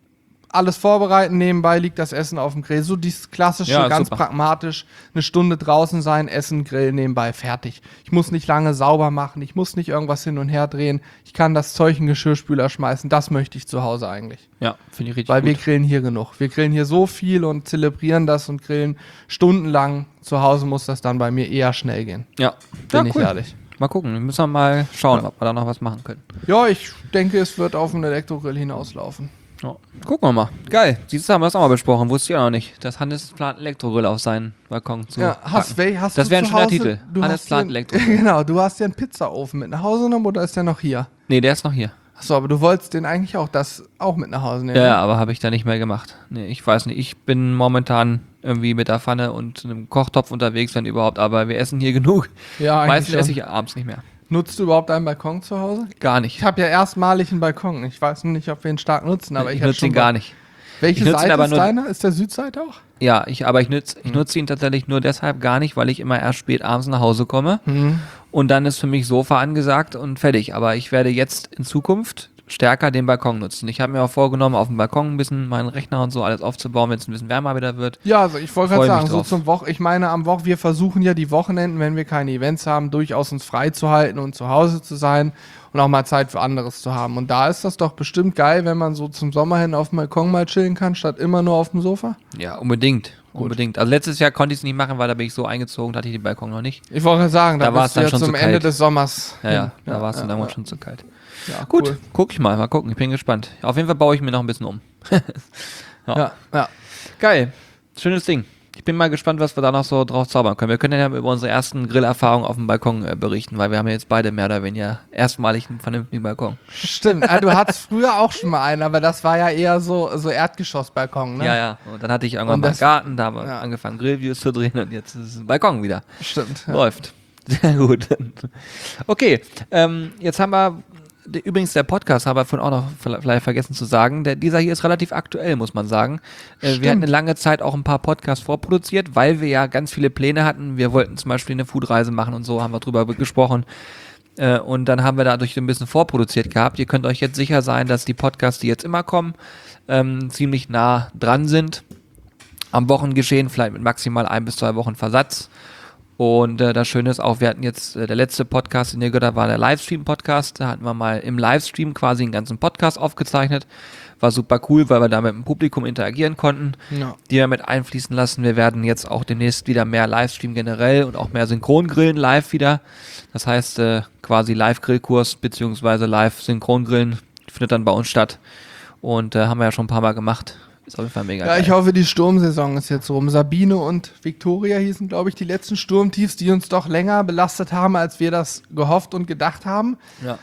alles vorbereiten, nebenbei liegt das Essen auf dem Grill. So dieses klassische, ja, ganz super. Pragmatisch, eine Stunde draußen sein, essen, Grill, nebenbei, fertig. Ich muss nicht lange sauber machen, ich muss nicht irgendwas hin und her drehen, ich kann das Zeug in den Geschirrspüler schmeißen, das möchte ich zu Hause eigentlich. Ja, finde ich richtig Weil gut. wir grillen hier genug. Wir grillen hier so viel und zelebrieren das und grillen stundenlang. Zu Hause muss das dann bei mir eher schnell gehen. Ja, bin ich ehrlich. Mal gucken, müssen wir mal schauen, ob wir da noch was machen können. Ja, ich denke, es wird auf einen Elektrogrill hinauslaufen. Ja. Gucken wir mal. Geil. Siehst du, haben wir das auch mal besprochen. Wusste ich auch noch nicht. Dass Hannes plant, Elektrogrill auf seinen Balkon zu packen. Hast das wäre ein schöner Titel. Hannes plant Elektrogrill. Genau, du hast ja einen Pizzaofen mit nach Hause genommen oder ist der noch hier? Nee, der ist noch hier. Achso, aber du wolltest den eigentlich auch mit nach Hause nehmen? Ja, aber habe ich da nicht mehr gemacht. Nee, ich weiß nicht. Ich bin momentan irgendwie mit der Pfanne und einem Kochtopf unterwegs, wenn überhaupt. Aber wir essen hier genug. Ja, eigentlich meistens schon. esse ich abends nicht mehr. Nutzt du überhaupt einen Balkon zu Hause? Gar nicht. Ich habe ja erstmalig einen Balkon. Ich weiß nicht, ob wir ihn stark nutzen, aber ich nutze ihn gar nicht. Welche Seite ist deiner? Ist der Südseite auch? Ja, ich nutze ihn tatsächlich nur deshalb gar nicht, weil ich immer erst spät abends nach Hause komme. Und dann ist für mich Sofa angesagt und fertig. Aber ich werde jetzt in Zukunft stärker den Balkon nutzen. Ich habe mir auch vorgenommen, auf dem Balkon ein bisschen meinen Rechner und so alles aufzubauen, wenn es ein bisschen wärmer wieder wird. Ja, also ich wollte gerade sagen, so zum wir versuchen ja die Wochenenden, wenn wir keine Events haben, durchaus uns frei zu halten und zu Hause zu sein und auch mal Zeit für anderes zu haben. Und da ist das doch bestimmt geil, wenn man so zum Sommer hin auf dem Balkon mal chillen kann, statt immer nur auf dem Sofa. Ja, unbedingt. Unbedingt. Also letztes Jahr konnte ich es nicht machen, weil da bin ich so eingezogen, da hatte ich den Balkon noch nicht. Ich wollte gerade sagen, da war es dann schon zum Ende des Sommers. Ja, da war es dann irgendwann schon zu kalt. Ja, gut, cool. Guck ich mal gucken, ich bin gespannt. Auf jeden Fall baue ich mir noch ein bisschen um. Ja. Geil, schönes Ding. Ich bin mal gespannt, was wir da noch so drauf zaubern können. Wir können ja über unsere ersten Grillerfahrungen auf dem Balkon berichten, weil wir haben ja jetzt beide mehr oder weniger erstmalig einen vernünftigen Balkon. Stimmt, du hattest früher auch schon mal einen, aber das war ja eher so Erdgeschossbalkon, ne? Ja. Und dann hatte ich irgendwann mal einen Garten, da haben wir angefangen Grillvideos zu drehen und jetzt ist es ein Balkon wieder. Stimmt. Ja. Läuft. Sehr gut. Okay, jetzt haben wir, übrigens der Podcast, habe ich vorhin auch noch vielleicht vergessen zu sagen, dieser hier ist relativ aktuell, muss man sagen. Wir hatten eine lange Zeit auch ein paar Podcasts vorproduziert, weil wir ja ganz viele Pläne hatten. Wir wollten zum Beispiel eine Foodreise machen und so, haben wir drüber gesprochen. Und dann haben wir dadurch ein bisschen vorproduziert gehabt. Ihr könnt euch jetzt sicher sein, dass die Podcasts, die jetzt immer kommen, ziemlich nah dran sind. Am Wochengeschehen, vielleicht mit maximal 1 bis 2 Wochen Versatz. Und das Schöne ist auch, wir hatten jetzt, der letzte Podcast, den ihr gehört habt, war der Livestream-Podcast. Da hatten wir mal im Livestream quasi einen ganzen Podcast aufgezeichnet. War super cool, weil wir da mit dem Publikum interagieren konnten, die wir mit einfließen lassen. Wir werden jetzt auch demnächst wieder mehr Livestream generell und auch mehr Synchrongrillen live wieder. Das heißt, quasi Live-Grillkurs beziehungsweise Live-Synchrongrillen findet dann bei uns statt. Und haben wir ja schon ein paar Mal gemacht. Ist auf jeden Fall mega geil. Ich hoffe, die Sturmsaison ist jetzt rum. Sabine und Victoria hießen, glaube ich, die letzten Sturmtiefs, die uns doch länger belastet haben, als wir das gehofft und gedacht haben. Ja.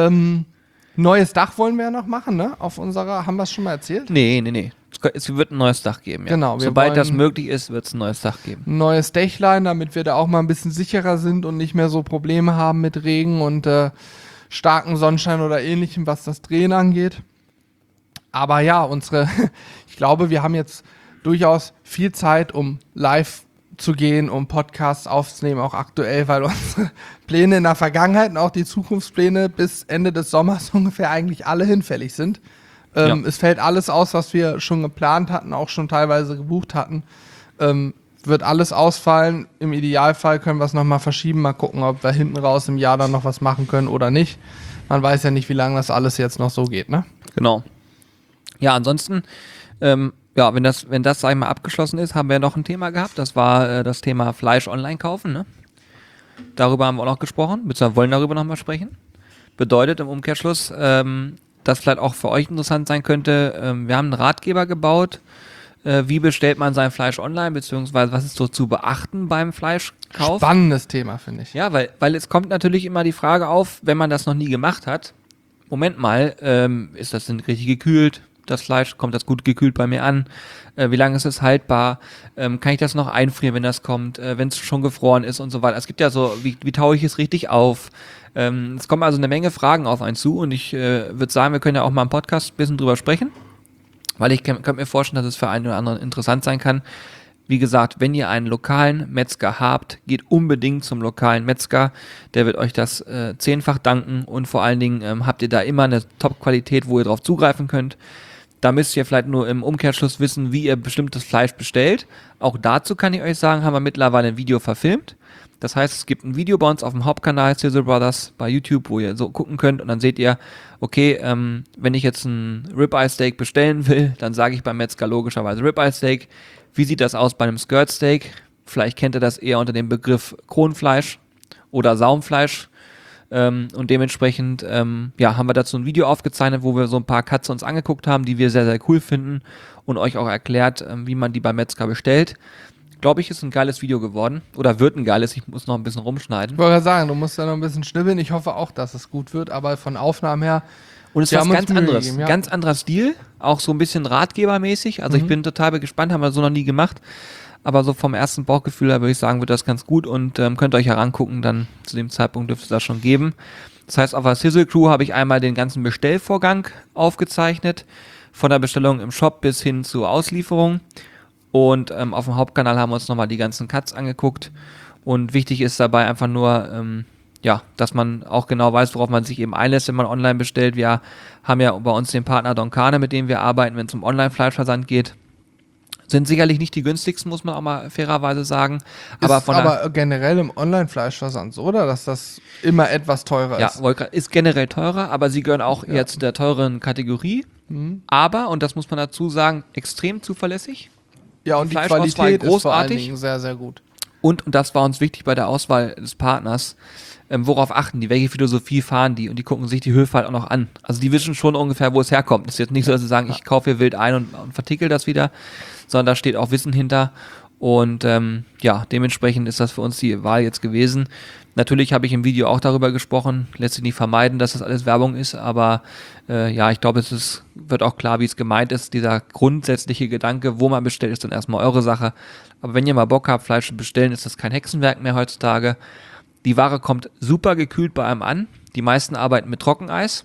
Neues Dach wollen wir ja noch machen, ne? Auf unserer, haben wir es schon mal erzählt? Nee. Es wird ein neues Dach geben, ja. Genau. Sobald das möglich ist, wird es ein neues Dach geben. Ein neues Dächlein, damit wir da auch mal ein bisschen sicherer sind und nicht mehr so Probleme haben mit Regen und starken Sonnenschein oder ähnlichem, was das Drehen angeht. Aber ja, ich glaube, wir haben jetzt durchaus viel Zeit, um live zu gehen, um Podcasts aufzunehmen, auch aktuell, weil unsere Pläne in der Vergangenheit und auch die Zukunftspläne bis Ende des Sommers ungefähr eigentlich alle hinfällig sind. Es fällt alles aus, was wir schon geplant hatten, auch schon teilweise gebucht hatten. wird alles ausfallen. Im Idealfall können wir es nochmal verschieben, mal gucken, ob wir hinten raus im Jahr dann noch was machen können oder nicht. Man weiß ja nicht, wie lange das alles jetzt noch so geht, ne? Genau. Ja, ansonsten, wenn das, sag ich mal, abgeschlossen ist, haben wir noch ein Thema gehabt. Das war das Thema Fleisch online kaufen, ne? Darüber haben wir auch noch gesprochen, beziehungsweise wollen darüber nochmal sprechen. Bedeutet im Umkehrschluss, das vielleicht auch für euch interessant sein könnte, wir haben einen Ratgeber gebaut, wie bestellt man sein Fleisch online, beziehungsweise was ist so zu beachten beim Fleischkauf. Spannendes Thema, finde ich. Ja, weil es kommt natürlich immer die Frage auf, wenn man das noch nie gemacht hat, Moment mal, ist das denn richtig gekühlt? Das Fleisch, kommt das gut gekühlt bei mir an? Wie lange ist es haltbar? Kann ich das noch einfrieren, wenn das kommt? Wenn es schon gefroren ist und so weiter. Es gibt ja so, wie taue ich es richtig auf? Es kommen also eine Menge Fragen auf einen zu und ich würde sagen, wir können ja auch mal im Podcast ein bisschen drüber sprechen, weil ich könnte mir vorstellen, dass es für einen oder anderen interessant sein kann. Wie gesagt, wenn ihr einen lokalen Metzger habt, geht unbedingt zum lokalen Metzger. Der wird euch das 10-fach danken und vor allen Dingen habt ihr da immer eine Top-Qualität, wo ihr drauf zugreifen könnt. Da müsst ihr vielleicht nur im Umkehrschluss wissen, wie ihr bestimmtes Fleisch bestellt. Auch dazu kann ich euch sagen, haben wir mittlerweile ein Video verfilmt. Das heißt, es gibt ein Video bei uns auf dem Hauptkanal Sizzle Brothers bei YouTube, wo ihr so gucken könnt und dann seht ihr, okay, wenn ich jetzt ein Ribeye Steak bestellen will, dann sage ich beim Metzger logischerweise Ribeye Steak. Wie sieht das aus bei einem Skirt Steak? Vielleicht kennt ihr das eher unter dem Begriff Kronfleisch oder Saumfleisch. Und dementsprechend haben wir dazu ein Video aufgezeichnet, wo wir so ein paar Cuts uns angeguckt haben, die wir sehr, sehr cool finden und euch auch erklärt, wie man die beim Metzger bestellt. Glaube ich, ist ein geiles Video geworden. Oder wird ein geiles, ich muss noch ein bisschen rumschneiden. Ich wollte gerade sagen, du musst ja noch ein bisschen schnibbeln. Ich hoffe auch, dass es gut wird, aber von Aufnahmen her. Und es ist was ganz anderes. Gegeben, ja. Ganz anderer Stil, auch so ein bisschen ratgebermäßig. Also ich bin total gespannt, haben wir so noch nie gemacht. Aber so vom ersten Bauchgefühl her würde ich sagen, wird das ganz gut und könnt ihr euch herangucken, dann zu dem Zeitpunkt dürfte es das schon geben. Das heißt, auf der Sizzle Crew habe ich einmal den ganzen Bestellvorgang aufgezeichnet, von der Bestellung im Shop bis hin zur Auslieferung. Und auf dem Hauptkanal haben wir uns nochmal die ganzen Cuts angeguckt. Und wichtig ist dabei einfach nur, dass man auch genau weiß, worauf man sich eben einlässt, wenn man online bestellt. Wir haben ja bei uns den Partner Doncane, mit dem wir arbeiten, wenn es um Online-Fleischversand geht. Sind sicherlich nicht die günstigsten, muss man auch mal fairerweise sagen. Aber generell im Online-Fleischversand so, oder? Dass das immer etwas teurer ist? Ja, ist generell teurer, aber sie gehören auch jetzt zu der teuren Kategorie. Aber, und das muss man dazu sagen, extrem zuverlässig. Ja, und die Qualität ist vor allen Dingen sehr, sehr gut. Und das war uns wichtig bei der Auswahl des Partners. Worauf achten die? Welche Philosophie fahren die? Und die gucken sich die Höfe halt auch noch an. Also die wissen schon ungefähr, wo es herkommt. Das ist jetzt nicht so, dass sie sagen, ich kaufe hier wild ein und vertickel das wieder, sondern da steht auch Wissen hinter. Und dementsprechend ist das für uns die Wahl jetzt gewesen. Natürlich habe ich im Video auch darüber gesprochen, lässt sich nicht vermeiden, dass das alles Werbung ist, aber ich glaube, wird auch klar, wie es gemeint ist. Dieser grundsätzliche Gedanke, wo man bestellt, ist dann erstmal eure Sache. Aber wenn ihr mal Bock habt, Fleisch zu bestellen, ist das kein Hexenwerk mehr heutzutage. Die Ware kommt super gekühlt bei einem an. Die meisten arbeiten mit Trockeneis.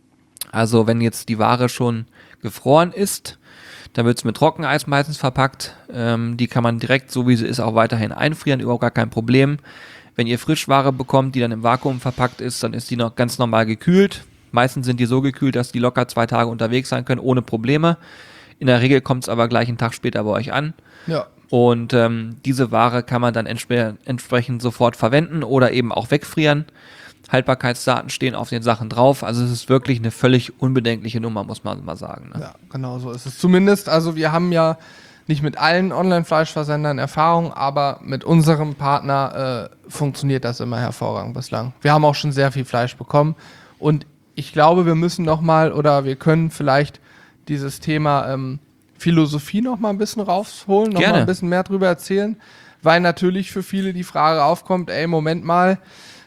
Also wenn jetzt die Ware schon gefroren ist, dann wird es mit Trockeneis meistens verpackt. Die kann man direkt, so wie sie ist, auch weiterhin einfrieren, überhaupt gar kein Problem. Wenn ihr Frischware bekommt, die dann im Vakuum verpackt ist, dann ist die noch ganz normal gekühlt. Meistens sind die so gekühlt, dass die locker 2 Tage unterwegs sein können, ohne Probleme. In der Regel kommt es aber gleich einen Tag später bei euch an. Ja. Und diese Ware kann man dann entsprechend sofort verwenden oder eben auch wegfrieren. Haltbarkeitsdaten stehen auf den Sachen drauf. Also es ist wirklich eine völlig unbedenkliche Nummer, muss man mal sagen. Ne? Ja, genau so ist es. Zumindest, also wir haben ja nicht mit allen Online-Fleischversendern Erfahrung, aber mit unserem Partner funktioniert das immer hervorragend bislang. Wir haben auch schon sehr viel Fleisch bekommen und ich glaube, wir müssen wir können vielleicht dieses Thema Philosophie noch mal ein bisschen rausholen, noch mal ein bisschen mehr drüber erzählen, weil natürlich für viele die Frage aufkommt, Moment mal,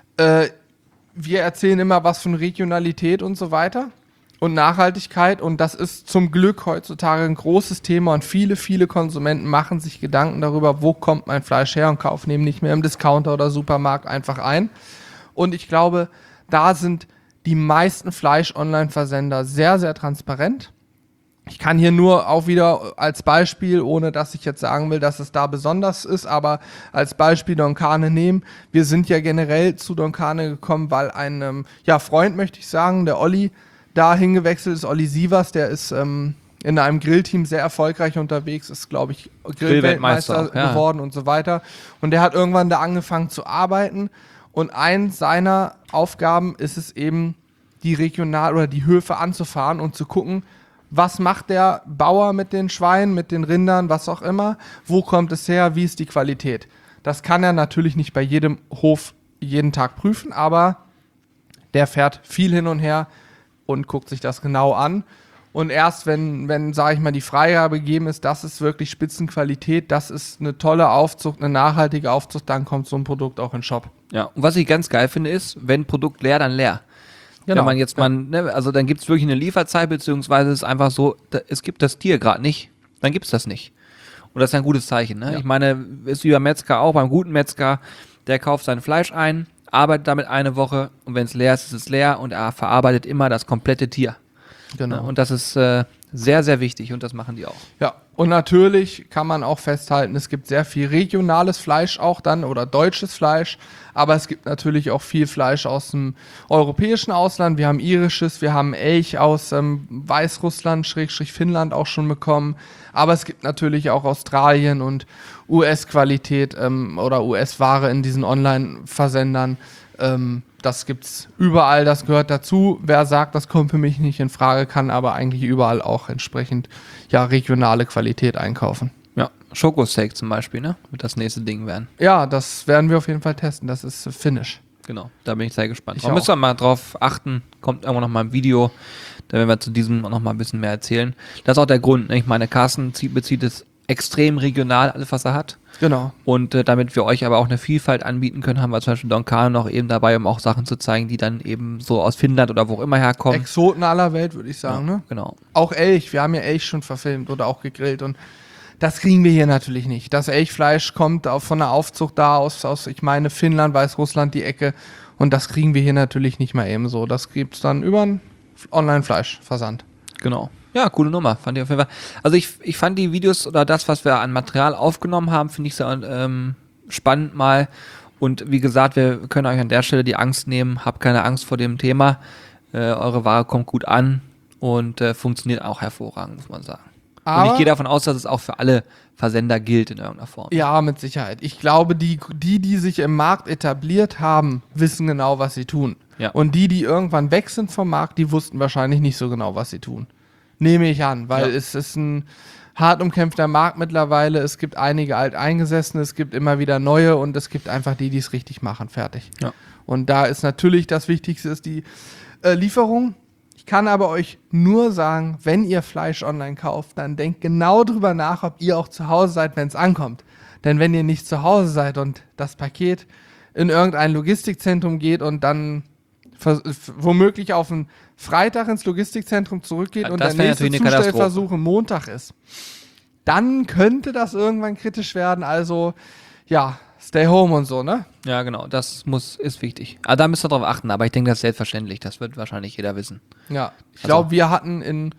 wir erzählen immer was von Regionalität und so weiter und Nachhaltigkeit und das ist zum Glück heutzutage ein großes Thema und viele, viele Konsumenten machen sich Gedanken darüber, wo kommt mein Fleisch her und kaufen eben nicht mehr im Discounter oder Supermarkt einfach ein. Und ich glaube, da sind die meisten Fleisch-Online-Versender sehr, sehr transparent. Ich kann hier nur auch wieder als Beispiel, ohne dass ich jetzt sagen will, dass es da besonders ist, aber als Beispiel Doncane nehmen. Wir sind ja generell zu Doncane gekommen, weil ein Freund, möchte ich sagen, der Olli, da hingewechselt ist. Olli Sievers, der ist in einem Grillteam sehr erfolgreich unterwegs, ist, glaube ich, Grillweltmeister Grillweltmeister geworden und so weiter. Und der hat irgendwann da angefangen zu arbeiten. Und eins seiner Aufgaben ist es eben, die Regional- oder die Höfe anzufahren und zu gucken, was macht der Bauer mit den Schweinen, mit den Rindern, was auch immer, wo kommt es her, wie ist die Qualität. Das kann er natürlich nicht bei jedem Hof jeden Tag prüfen, aber der fährt viel hin und her und guckt sich das genau an. Und erst wenn, sage ich mal, die Freigabe gegeben ist, das ist wirklich Spitzenqualität, das ist eine tolle Aufzucht, eine nachhaltige Aufzucht, dann kommt so ein Produkt auch in den Shop. Ja, und was ich ganz geil finde ist, wenn Produkt leer, dann leer. Wenn man jetzt mal, ne, also dann gibt es wirklich eine Lieferzeit, beziehungsweise es ist einfach so, es gibt das Tier gerade nicht, dann gibt es das nicht. Und das ist ein gutes Zeichen. Ne? Ja. Ich meine, ist wie beim Metzger auch, beim guten Metzger, der kauft sein Fleisch ein, arbeitet damit eine Woche und wenn es leer ist, ist es leer und er verarbeitet immer das komplette Tier. Genau. Ne? Und das ist sehr, sehr wichtig und das machen die auch. Ja, und natürlich kann man auch festhalten, es gibt sehr viel regionales Fleisch auch dann oder deutsches Fleisch, aber es gibt natürlich auch viel Fleisch aus dem europäischen Ausland. Wir haben irisches, wir haben Elch aus Weißrussland, Finnland auch schon bekommen, aber es gibt natürlich auch Australien und US-Qualität oder US-Ware in diesen Online-Versendern. Das gibt's überall, das gehört dazu. Wer sagt, das kommt für mich nicht in Frage, kann aber eigentlich überall auch entsprechend regionale Qualität einkaufen. Ja, Schokosteak zum Beispiel, ne? Wird das nächste Ding werden. Ja, das werden wir auf jeden Fall testen. Das ist Finnish. Genau, da bin ich sehr gespannt. Ich Da auch. müssen wir mal drauf achten. Kommt irgendwann noch mal ein Video, da werden wir zu diesem noch mal ein bisschen mehr erzählen. Das ist auch der Grund. Ne? Ich meine, Carsten bezieht es extrem regional, alles was er hat. Genau. Und damit wir euch aber auch eine Vielfalt anbieten können, haben wir zum Beispiel Don Carlo noch eben dabei, um auch Sachen zu zeigen, die dann eben so aus Finnland oder wo auch immer herkommen. Exoten aller Welt, würde ich sagen. Ja, Ne? genau. Auch Elch. Wir haben ja Elch schon verfilmt oder auch gegrillt. Und das kriegen wir hier natürlich nicht. Das Elchfleisch kommt von der Aufzucht da aus, ich meine, Finnland, Weißrussland, die Ecke. Und das kriegen wir hier natürlich nicht mal eben so. Das gibt's dann über einen Online-Fleischversand. Genau. Ja, coole Nummer, fand ich auf jeden Fall. Also ich fand die Videos oder das, was wir an Material aufgenommen haben, finde ich sehr spannend mal. Und wie gesagt, wir können euch an der Stelle die Angst nehmen. Habt keine Angst vor dem Thema. Eure Ware kommt gut an und funktioniert auch hervorragend, muss man sagen. Und ich gehe davon aus, dass es auch für alle Versender gilt in irgendeiner Form. Ja, mit Sicherheit. Ich glaube, die sich im Markt etabliert haben, wissen genau, was sie tun. Ja. Und die irgendwann weg sind vom Markt, die wussten wahrscheinlich nicht so genau, was sie tun. Nehme ich an, weil es ist ein hart umkämpfter Markt mittlerweile. Es gibt einige Alteingesessene, es gibt immer wieder neue und es gibt einfach die es richtig machen. Fertig. Ja. Und da ist natürlich das Wichtigste ist die Lieferung. Ich kann aber euch nur sagen, wenn ihr Fleisch online kauft, dann denkt genau drüber nach, ob ihr auch zu Hause seid, wenn es ankommt. Denn wenn ihr nicht zu Hause seid und das Paket in irgendein Logistikzentrum geht und dann womöglich auf einen Freitag ins Logistikzentrum zurückgeht und der nächste Zustellversuch am Montag ist, dann könnte das irgendwann kritisch werden. Also, ja, stay home und so, ne? Ja, genau, das ist wichtig. Aber da müsst ihr drauf achten, aber ich denke, das ist selbstverständlich. Das wird wahrscheinlich jeder wissen. Ja, ich glaube, wir hatten in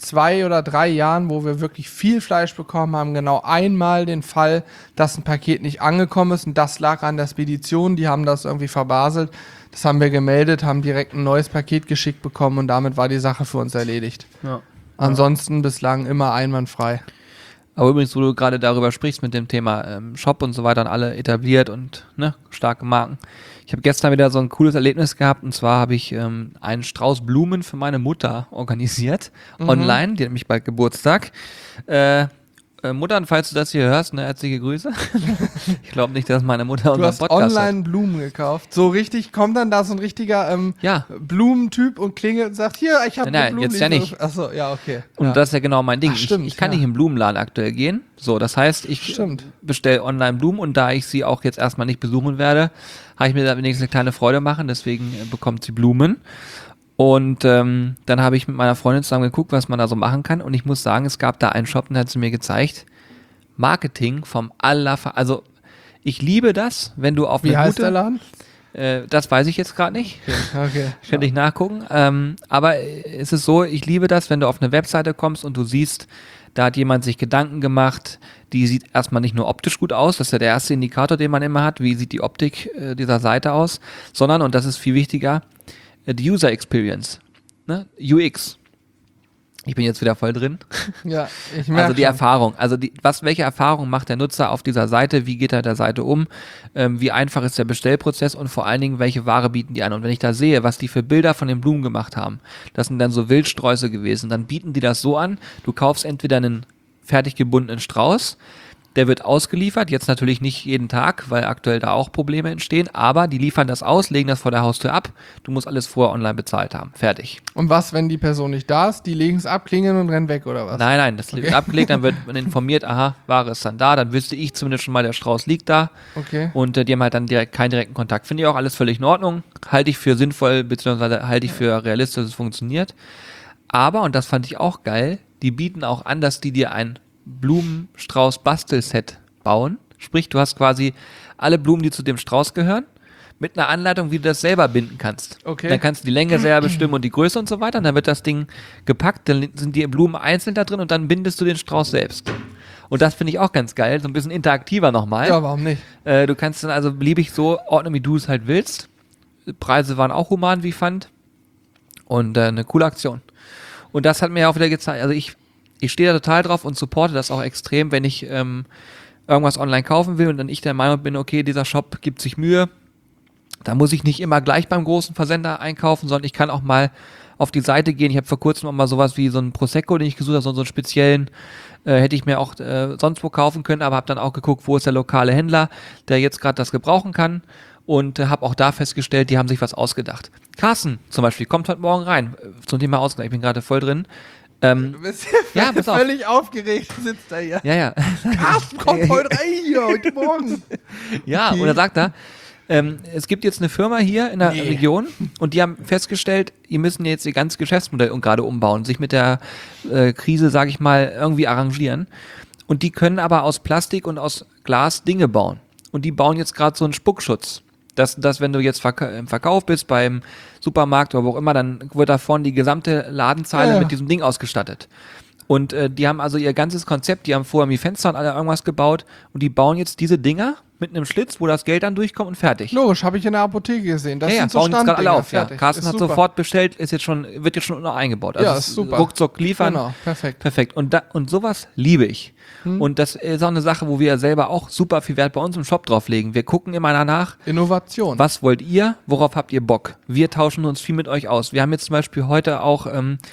2 oder 3 Jahren, wo wir wirklich viel Fleisch bekommen haben, genau einmal den Fall, dass ein Paket nicht angekommen ist und das lag an der Spedition, die haben das irgendwie verbaselt. Das haben wir gemeldet, haben direkt ein neues Paket geschickt bekommen und damit war die Sache für uns erledigt. Ja. Ansonsten bislang immer einwandfrei. Aber übrigens, wo du gerade darüber sprichst mit dem Thema Shop und so weiter und alle etabliert und starke Marken. Ich habe gestern wieder so ein cooles Erlebnis gehabt und zwar habe ich einen Strauß Blumen für meine Mutter organisiert, online, die hat nämlich bald Geburtstag. Mutter, falls du das hier hörst, herzliche Grüße. Ich glaube nicht, dass meine Mutter unseren Podcast Du hast online Blumen gekauft. So richtig, kommt dann da so ein richtiger Blumentyp und klingelt und sagt, hier, ich habe Nein, Blumen. jetzt ja nicht. Achso, ja, okay. Und ja. das ist ja genau mein Ding. Ach, stimmt, ich kann nicht im Blumenladen aktuell gehen. So, das heißt, ich bestelle online Blumen und da ich sie auch jetzt erstmal nicht besuchen werde, habe ich mir da wenigstens eine kleine Freude machen, deswegen bekommt sie Blumen. Und dann habe ich mit meiner Freundin zusammen geguckt, was man da so machen kann. Und ich muss sagen, es gab da einen Shop, und der hat sie mir gezeigt, Marketing vom also ich liebe das, wenn du auf eine Wie heißt gute... der Laden? Das weiß ich jetzt gerade nicht. Okay. Könnte ich nachgucken. Aber es ist so, ich liebe das, wenn du auf eine Webseite kommst und du siehst, da hat jemand sich Gedanken gemacht, die sieht erstmal nicht nur optisch gut aus, das ist ja der erste Indikator, den man immer hat, wie sieht die Optik dieser Seite aus, sondern, und das ist viel wichtiger, die User Experience, ne? UX. Ich bin jetzt wieder voll drin. Ja, ich merke Also die schon. Erfahrung, welche Erfahrung macht der Nutzer auf dieser Seite, wie geht er mit der Seite um, wie einfach ist der Bestellprozess und vor allen Dingen, welche Ware bieten die an. Und wenn ich da sehe, was die für Bilder von den Blumen gemacht haben, das sind dann so Wildsträuße gewesen, dann bieten die das so an, du kaufst entweder einen fertig gebundenen Strauß, der wird ausgeliefert, jetzt natürlich nicht jeden Tag, weil aktuell da auch Probleme entstehen, aber die liefern das aus, legen das vor der Haustür ab, du musst alles vorher online bezahlt haben, fertig. Und was, wenn die Person nicht da ist? Die legen es ab, klingeln und rennen weg, oder was? Nein, das wird abgelegt, dann wird man informiert, aha, Ware ist dann da, dann wüsste ich zumindest schon mal, der Strauß liegt da. Okay. Und die haben halt dann keinen direkten Kontakt. Finde ich auch alles völlig in Ordnung, halte ich für sinnvoll, beziehungsweise halte ich für realistisch, dass es funktioniert. Aber, und das fand ich auch geil, die bieten auch an, dass die dir ein Blumenstrauß-Bastelset bauen. Sprich, du hast quasi alle Blumen, die zu dem Strauß gehören, mit einer Anleitung, wie du das selber binden kannst. Okay. Dann kannst du die Länge selber bestimmen und die Größe und so weiter. Und dann wird das Ding gepackt, dann sind die Blumen einzeln da drin und dann bindest du den Strauß selbst. Und das finde ich auch ganz geil, so ein bisschen interaktiver nochmal. Ja, warum nicht? Du kannst dann also beliebig so ordnen, wie du es halt willst. Preise waren auch human, wie ich fand. Und eine coole Aktion. Und das hat mir auch wieder gezeigt, also ich stehe da total drauf und supporte das auch extrem, wenn ich irgendwas online kaufen will und dann ich der Meinung bin, okay, dieser Shop gibt sich Mühe, da muss ich nicht immer gleich beim großen Versender einkaufen, sondern ich kann auch mal auf die Seite gehen. Ich habe vor kurzem auch mal sowas wie so einen Prosecco, den ich gesucht habe, so einen speziellen, hätte ich mir auch sonst wo kaufen können, aber habe dann auch geguckt, wo ist der lokale Händler, der jetzt gerade das gebrauchen kann und habe auch da festgestellt, die haben sich was ausgedacht. Carsten zum Beispiel kommt heute Morgen rein zum Thema Ausgleich, ich bin gerade voll drin. Du bist hier Ja, pass auf. völlig aufgeregt, sitzt da hier. Ja. Carsten kommt heute rein hier, heute Morgen. Ja, und dann sagt er, es gibt jetzt eine Firma hier in der Region und die haben festgestellt, ihr müssen jetzt ihr ganzes Geschäftsmodell gerade umbauen, sich mit der Krise, sage ich mal, irgendwie arrangieren. Und die können aber aus Plastik und aus Glas Dinge bauen. Und die bauen jetzt gerade so einen Spuckschutz. Dass wenn du jetzt im Verkauf bist, beim Supermarkt oder wo auch immer, dann wird da vorne die gesamte Ladenzeile mit diesem Ding ausgestattet. Und die haben also ihr ganzes Konzept, die haben vorher die Fenster und alle irgendwas gebaut und die bauen jetzt diese Dinger mit einem Schlitz, wo das Geld dann durchkommt und fertig. Logisch, habe ich in der Apotheke gesehen. Das sind so bauen jetzt gerade alle Standdinger, auf. Ja. fertig. Carsten Ist hat super. sofort bestellt, wird jetzt schon noch eingebaut. Also Ja, es ist super. Ruckzuck liefern. Genau, perfekt. Perfekt. Und sowas liebe ich. Und das ist auch eine Sache, wo wir selber auch super viel Wert bei uns im Shop drauflegen. Wir gucken immer danach, Innovation. was wollt ihr, worauf habt ihr Bock? Wir tauschen uns viel mit euch aus. Wir haben jetzt zum Beispiel heute auch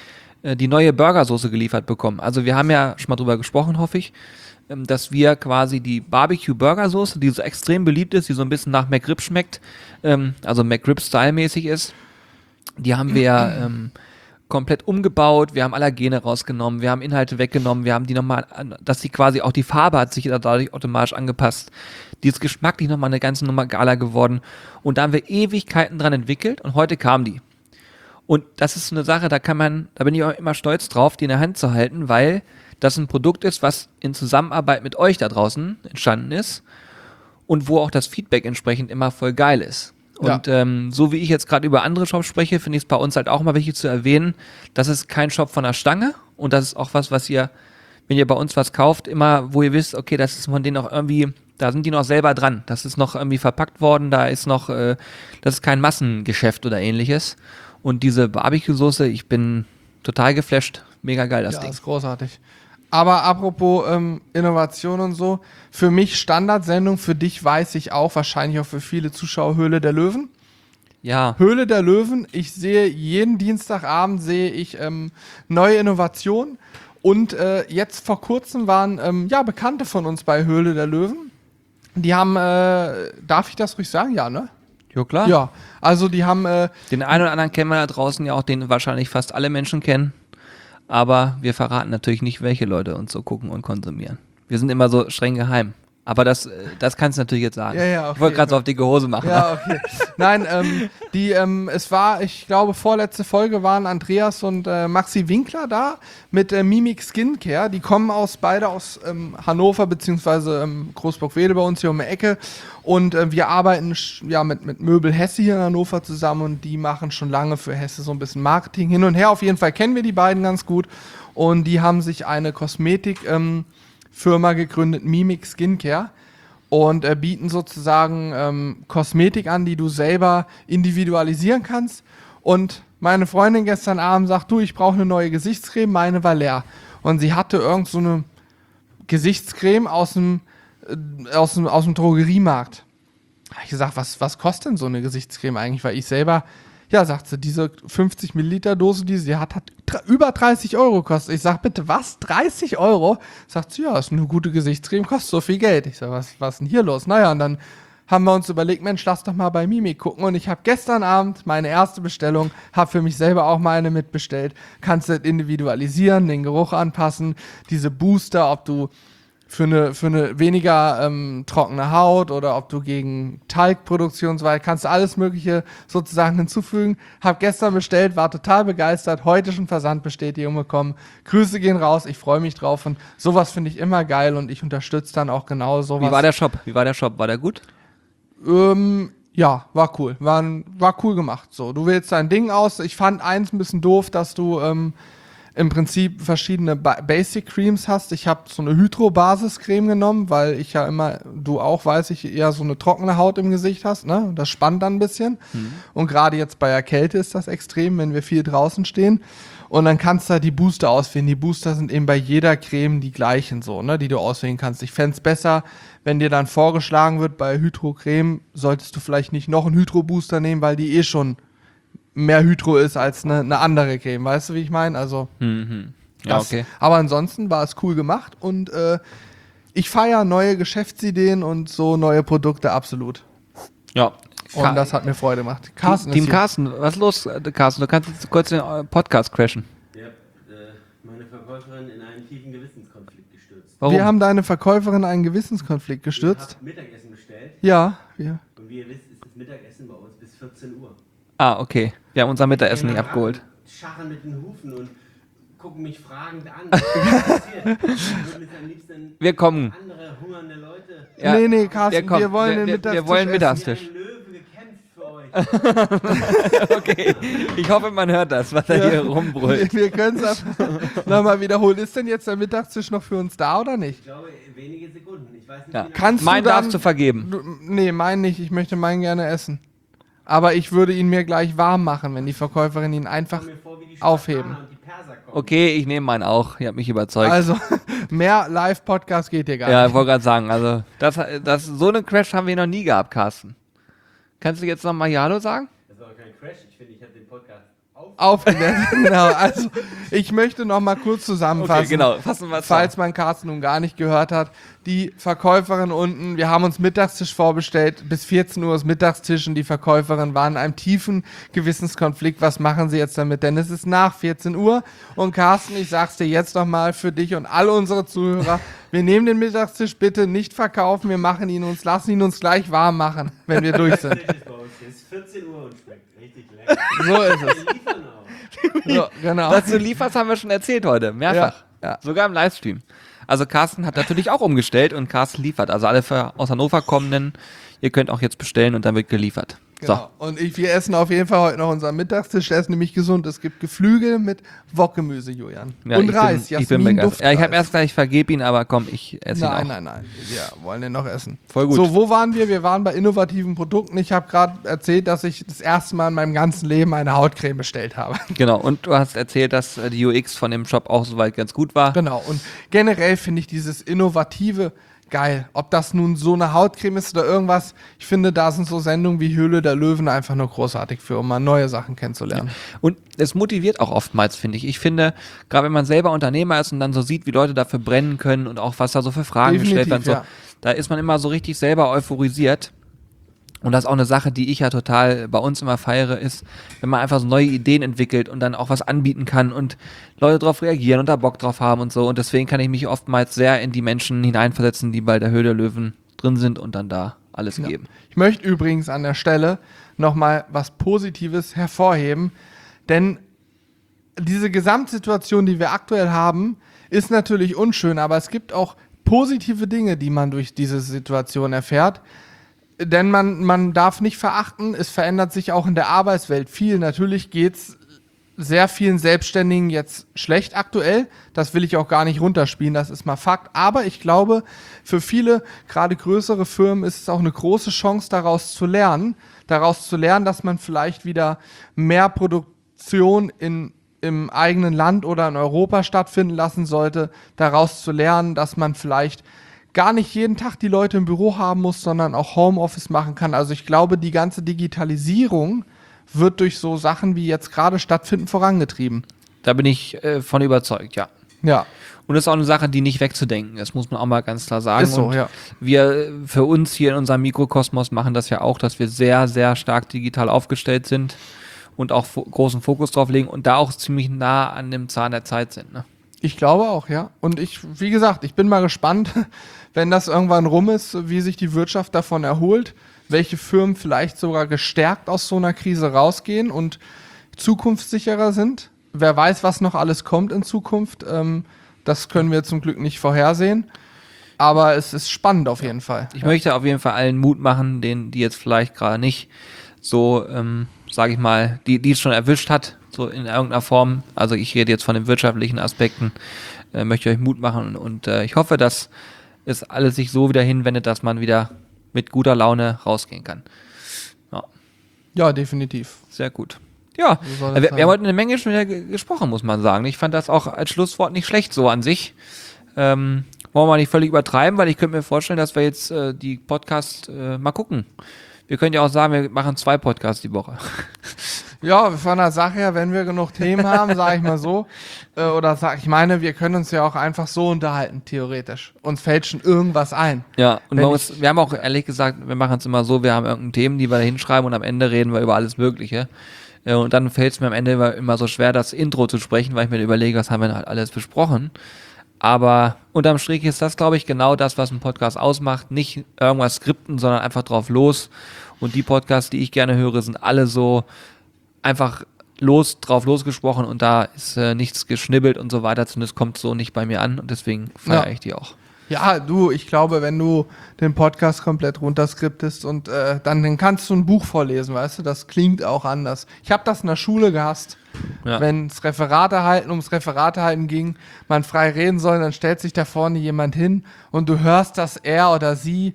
die neue Burgersoße geliefert bekommen. Also wir haben ja schon mal drüber gesprochen, hoffe ich, dass wir quasi die Barbecue-Burgersoße, die so extrem beliebt ist, die so ein bisschen nach McRib schmeckt, also McRib-Style-mäßig ist, die haben wir komplett umgebaut, wir haben Allergene rausgenommen, wir haben Inhalte weggenommen, wir haben die nochmal, dass die quasi auch die Farbe hat sich dadurch automatisch angepasst. Die ist geschmacklich nochmal eine ganze Nummer geiler geworden und da haben wir Ewigkeiten dran entwickelt und heute kam die. Und das ist so eine Sache, da bin ich auch immer stolz drauf, die in der Hand zu halten, weil das ein Produkt ist, was in Zusammenarbeit mit euch da draußen entstanden ist und wo auch das Feedback entsprechend immer voll geil ist. Und so wie ich jetzt gerade über andere Shops spreche, finde ich es bei uns halt auch mal wichtig zu erwähnen, das ist kein Shop von der Stange und das ist auch was ihr, wenn ihr bei uns was kauft, immer, wo ihr wisst, okay, das ist von denen auch irgendwie, da sind die noch selber dran, das ist noch irgendwie verpackt worden, da ist noch, das ist kein Massengeschäft oder ähnliches. Und diese Barbecue-Soße, ich bin total geflasht, mega geil das Ding. Ist großartig. Aber apropos Innovation und so, für mich Standardsendung, für dich weiß ich auch, wahrscheinlich auch für viele Zuschauer, Höhle der Löwen. Ja. Höhle der Löwen, ich sehe jeden Dienstagabend neue Innovationen und jetzt vor kurzem waren Bekannte von uns bei Höhle der Löwen. Die haben, darf ich das ruhig sagen? Ja, ne? Ja, klar. Ja, also die haben Den einen oder anderen kennen wir da draußen ja auch, den wahrscheinlich fast alle Menschen kennen. Aber wir verraten natürlich nicht, welche Leute uns so gucken und konsumieren. Wir sind immer so streng geheim. Aber das kannst du natürlich jetzt sagen. Ja, okay. Ich wollte gerade so auf dicke Hose machen. Ja, okay. Nein, es war, ich glaube, vorletzte Folge waren Andreas und Maxi Winkler da mit Mimic Skincare. Die kommen beide aus Hannover beziehungsweise Großburg-Wedel bei uns hier um die Ecke. Und wir arbeiten mit Möbel Hesse hier in Hannover zusammen und die machen schon lange für Hesse so ein bisschen Marketing hin und her. Auf jeden Fall kennen wir die beiden ganz gut. Und die haben sich eine Kosmetik Firma gegründet, Mimic Skincare, und bieten sozusagen Kosmetik an, die du selber individualisieren kannst. Und Meine Freundin gestern Abend sagt, du, ich brauche eine neue Gesichtscreme, meine war leer. Und sie hatte irgend so eine Gesichtscreme aus dem Drogeriemarkt. Habe ich gesagt, was kostet denn so eine Gesichtscreme eigentlich? Weil ich selber, ja, sagt sie, diese 50 Milliliter Dose, die sie hat über 30 Euro gekostet. Ich sag, bitte, was? 30 Euro? Sagt sie, ja, ist eine gute Gesichtscreme, kostet so viel Geld. Ich sag, was ist denn hier los? Naja, und dann haben wir uns überlegt, Mensch, lass doch mal bei Mimik gucken. Und ich habe gestern Abend meine erste Bestellung, habe für mich selber auch mal eine mitbestellt. Kannst du das individualisieren, den Geruch anpassen, diese Booster, ob du für eine weniger trockene Haut oder ob du gegen Talgproduktion und so weiter, kannst du alles Mögliche sozusagen hinzufügen. Hab gestern bestellt, war total begeistert, heute schon Versandbestätigung bekommen. Grüße gehen raus, ich freue mich drauf und sowas finde ich immer geil und ich unterstütze dann auch genau sowas. Wie war der Shop? War der gut? Ja, war cool. War cool gemacht. So, du wählst dein Ding aus. Ich fand eins ein bisschen doof, dass du im Prinzip verschiedene Basic Creams hast. Ich habe so eine Hydro-Basis-Creme genommen, weil ich ja immer, du auch, weiß ich, eher so eine trockene Haut im Gesicht hast. Ne? Das spannt dann ein bisschen. Und gerade jetzt bei der Kälte ist das extrem, wenn wir viel draußen stehen. Und dann kannst du halt die Booster auswählen. Die Booster sind eben bei jeder Creme die gleichen, so, ne, die du auswählen kannst. Ich fände es besser, wenn dir dann vorgeschlagen wird, bei Hydro-Creme solltest du vielleicht nicht noch einen Hydro-Booster nehmen, weil die schon mehr Hydro ist als eine andere Creme. Weißt du, wie ich meine? Also, Ja, okay. Aber ansonsten war es cool gemacht und ich feiere neue Geschäftsideen und so neue Produkte absolut. Ja. Und das hat mir Freude gemacht. Carsten Team Carsten, was ist los, Carsten? Du kannst jetzt kurz den Podcast crashen. Ich habe meine Verkäuferin in einen tiefen Gewissenskonflikt gestürzt. Warum? Wir haben deine Verkäuferin einen Gewissenskonflikt gestürzt. Ich habe Mittagessen bestellt Ja, wir. und wie ihr wisst, ist das Mittagessen bei uns bis 14 Uhr. Ah, okay. Wir haben unser Mittagessen nicht abgeholt. Scharren mit den Hufen und gucken mich fragend an. Was passiert? Ich würde jetzt am liebsten Wir kommen. andere hungernde Leute. Ja, Nee, Carsten, wir wollen den Mittagstisch wir wollen essen. Mittagstisch. Wie ein Löwe gekämpft für euch. Okay. Ich hoffe, man hört das, was er hier rumbrüllt. Wir können es nochmal wiederholen. Ist denn jetzt der Mittagstisch noch für uns da oder nicht? Ich glaube, wenige Sekunden. Ich weiß nicht Ja. genau. Kannst Meinen du dann, darfst du vergeben. Nee, meinen nicht. Ich möchte meinen gerne essen. Aber ich würde ihn mir gleich warm machen, wenn die Verkäuferin ihn einfach Mir vor, wie die aufheben. Spartaner und die Perser kommen. Okay, ich nehme meinen auch. Ihr habt mich überzeugt. Also, mehr Live-Podcast geht hier gar Ja, ich nicht. wollte gerade sagen, also so einen Crash haben wir noch nie gehabt, Carsten. Kannst du jetzt noch mal Hallo sagen? Das war kein Crash. Ich finde, ich habe den Podcast Aufgelernt, genau. Also, ich möchte noch mal kurz zusammenfassen. Okay, genau. Fassen wir Falls man Carsten nun gar nicht gehört hat, die Verkäuferin unten, wir haben uns Mittagstisch vorbestellt, bis 14 Uhr ist Mittagstisch und die Verkäuferin war in einem tiefen Gewissenskonflikt. Was machen sie jetzt damit? Denn es ist nach 14 Uhr und Carsten, ich sag's dir jetzt noch mal für dich und alle unsere Zuhörer, wir nehmen den Mittagstisch bitte nicht verkaufen, wir lassen ihn uns gleich warm machen, wenn wir durch sind. ist bei uns. Es ist 14 Uhr und schmeckt richtig lecker. So ist es. Wir liefern auch. So, genau. Was du lieferst, haben wir schon erzählt heute. Mehrfach. Ja. Sogar im Livestream. Also Carsten hat natürlich auch umgestellt und Carsten liefert. Also alle aus Hannover kommenden, ihr könnt auch jetzt bestellen und dann wird geliefert. Genau. Und wir essen auf jeden Fall heute noch unseren Mittagstisch. Der ist nämlich gesund. Es gibt Geflügel mit Wokgemüse, Julian. Ja, und Reis. Ich bin begeistert. Ja, ich habe Duftreis. erst gesagt, ich vergebe ihn, aber komm, ich esse ihn auch. Nein. Wir wollen den noch essen. Voll gut. So, wo waren wir? Wir waren bei innovativen Produkten. Ich habe gerade erzählt, dass ich das erste Mal in meinem ganzen Leben eine Hautcreme bestellt habe. Genau, und du hast erzählt, dass die UX von dem Shop auch soweit ganz gut war. Genau. Und generell finde ich dieses Innovative geil. Ob das nun so eine Hautcreme ist oder irgendwas. Ich finde, da sind so Sendungen wie Höhle der Löwen einfach nur großartig für, um mal neue Sachen kennenzulernen. Und es motiviert auch oftmals, finde ich. Ich finde, gerade wenn man selber Unternehmer ist und dann so sieht, wie Leute dafür brennen können und auch was da so für Fragen gestellt werden, so, ja. da ist man immer so richtig selber euphorisiert. Und das ist auch eine Sache, die ich ja total bei uns immer feiere, ist, wenn man einfach so neue Ideen entwickelt und dann auch was anbieten kann und Leute darauf reagieren und da Bock drauf haben und so. Und deswegen kann ich mich oftmals sehr in die Menschen hineinversetzen, die bei der Höhle der Löwen drin sind und dann da alles geben. Ich möchte übrigens an der Stelle nochmal was Positives hervorheben, denn diese Gesamtsituation, die wir aktuell haben, ist natürlich unschön, aber es gibt auch positive Dinge, die man durch diese Situation erfährt. Denn man darf nicht verachten, es verändert sich auch in der Arbeitswelt viel. Natürlich geht's sehr vielen Selbstständigen jetzt schlecht aktuell. Das will ich auch gar nicht runterspielen, das ist mal Fakt. Aber ich glaube, für viele, gerade größere Firmen, ist es auch eine große Chance, daraus zu lernen, dass man vielleicht wieder mehr Produktion im eigenen Land oder in Europa stattfinden lassen sollte, daraus zu lernen, dass man vielleicht gar nicht jeden Tag die Leute im Büro haben muss, sondern auch Homeoffice machen kann. Also ich glaube, die ganze Digitalisierung wird durch so Sachen, wie jetzt gerade stattfinden, vorangetrieben. Da bin ich von überzeugt, ja. Ja. Und das ist auch eine Sache, die nicht wegzudenken ist, muss man auch mal ganz klar sagen. Ist so, und ja. wir für uns hier in unserem Mikrokosmos machen das ja auch, dass wir sehr, sehr stark digital aufgestellt sind und auch großen Fokus drauf legen und da auch ziemlich nah an dem Zahn der Zeit sind. Ne? Ich glaube auch, ja. Und wie gesagt, ich bin mal gespannt, wenn das irgendwann rum ist, wie sich die Wirtschaft davon erholt, welche Firmen vielleicht sogar gestärkt aus so einer Krise rausgehen und zukunftssicherer sind. Wer weiß, was noch alles kommt in Zukunft. Das können wir zum Glück nicht vorhersehen. Aber es ist spannend auf jeden Fall. Ich möchte auf jeden Fall allen Mut machen, die jetzt vielleicht gerade nicht so, sage ich mal, die es schon erwischt hat, so in irgendeiner Form. Also ich rede jetzt von den wirtschaftlichen Aspekten, möchte euch Mut machen und ich hoffe, dass es alles sich so wieder hinwendet, dass man wieder mit guter Laune rausgehen kann. Ja, Ja, definitiv. sehr gut. Ja, So soll es wir sein. haben heute eine Menge schon wieder gesprochen, muss man sagen. Ich fand das auch als Schlusswort nicht schlecht so an sich. Wollen wir mal nicht völlig übertreiben, weil ich könnte mir vorstellen, dass wir jetzt die Podcasts mal gucken. Wir können ja auch sagen, wir machen 2 Podcasts die Woche. Ja, von der Sache her, wenn wir genug Themen haben, sage ich mal so, ich meine, wir können uns ja auch einfach so unterhalten, theoretisch. Uns fällt schon irgendwas ein. Ja, und Wenn wir haben auch ehrlich gesagt, wir machen es immer so, wir haben irgendeine Themen, die wir da hinschreiben und am Ende reden wir über alles Mögliche. Und dann fällt es mir am Ende immer so schwer, das Intro zu sprechen, weil ich mir überlege, was haben wir denn halt alles besprochen. Aber unterm Strich ist das, glaube ich, genau das, was ein Podcast ausmacht. Nicht irgendwas skripten, sondern einfach drauf los. Und die Podcasts, die ich gerne höre, sind alle so einfach drauf losgesprochen und da ist nichts geschnibbelt und so weiter. Zumindest kommt so nicht bei mir an und deswegen feiere ich die auch. Ja, ich glaube, wenn du den Podcast komplett runterskriptest und dann kannst du ein Buch vorlesen, weißt du, das klingt auch anders. Ich habe das in der Schule gehasst. Ja. Wenn ums Referate halten ging, man frei reden soll, dann stellt sich da vorne jemand hin und du hörst, dass er oder sie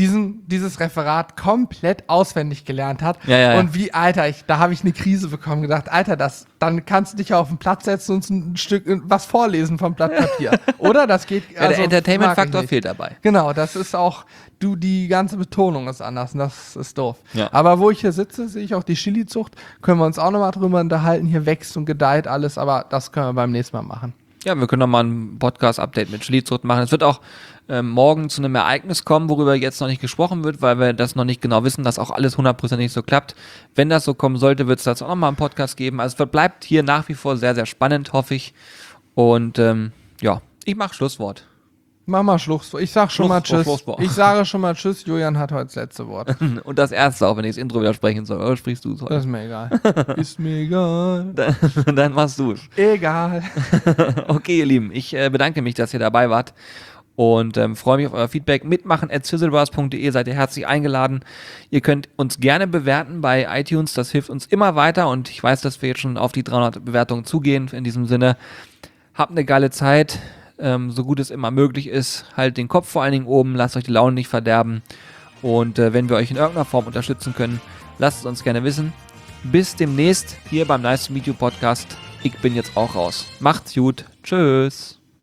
dieses Referat komplett auswendig gelernt hat. Ja. Und da habe ich eine Krise bekommen, gedacht, Alter, dann kannst du dich auf den Platz setzen und ein Stück was vorlesen vom Blatt Papier. Oder? Das geht. Ja, der Entertainment-Faktor mag ich fehlt dabei. nicht. Genau, das ist auch, die ganze Betonung ist anders und das ist doof. Ja. Aber wo ich hier sitze, sehe ich auch die Chili-Zucht, können wir uns auch nochmal drüber unterhalten, hier wächst und gedeiht alles, aber das können wir beim nächsten Mal machen. Ja, wir können noch mal ein Podcast-Update mit Chili-Zucht machen. Es wird auch morgen zu einem Ereignis kommen, worüber jetzt noch nicht gesprochen wird, weil wir das noch nicht genau wissen, dass auch alles 100% so klappt. Wenn das so kommen sollte, wird es dazu auch noch mal einen Podcast geben. Also es bleibt hier nach wie vor sehr, sehr spannend, hoffe ich. Und ich mache Schlusswort. Mach mal Schlusswort. Ich sag schon mal Tschüss. Schlusswort. Ich sage schon mal Tschüss. Julian hat heute das letzte Wort. Und das erste auch, wenn ich das Intro wieder sprechen soll. Oder sprichst du es Das heute? ist mir egal. Ist mir egal. Dann machst du es. Egal. Okay, ihr Lieben, ich bedanke mich, dass ihr dabei wart und freue mich auf euer Feedback. Mitmachen@sizzlebars.de seid ihr herzlich eingeladen. Ihr könnt uns gerne bewerten bei iTunes, das hilft uns immer weiter und ich weiß, dass wir jetzt schon auf die 300 Bewertungen zugehen. In diesem Sinne, habt eine geile Zeit, so gut es immer möglich ist. Halt den Kopf vor allen Dingen oben, lasst euch die Laune nicht verderben und wenn wir euch in irgendeiner Form unterstützen können, lasst es uns gerne wissen. Bis demnächst hier beim Nice to Meet You Podcast. Ich bin jetzt auch raus. Macht's gut. Tschüss.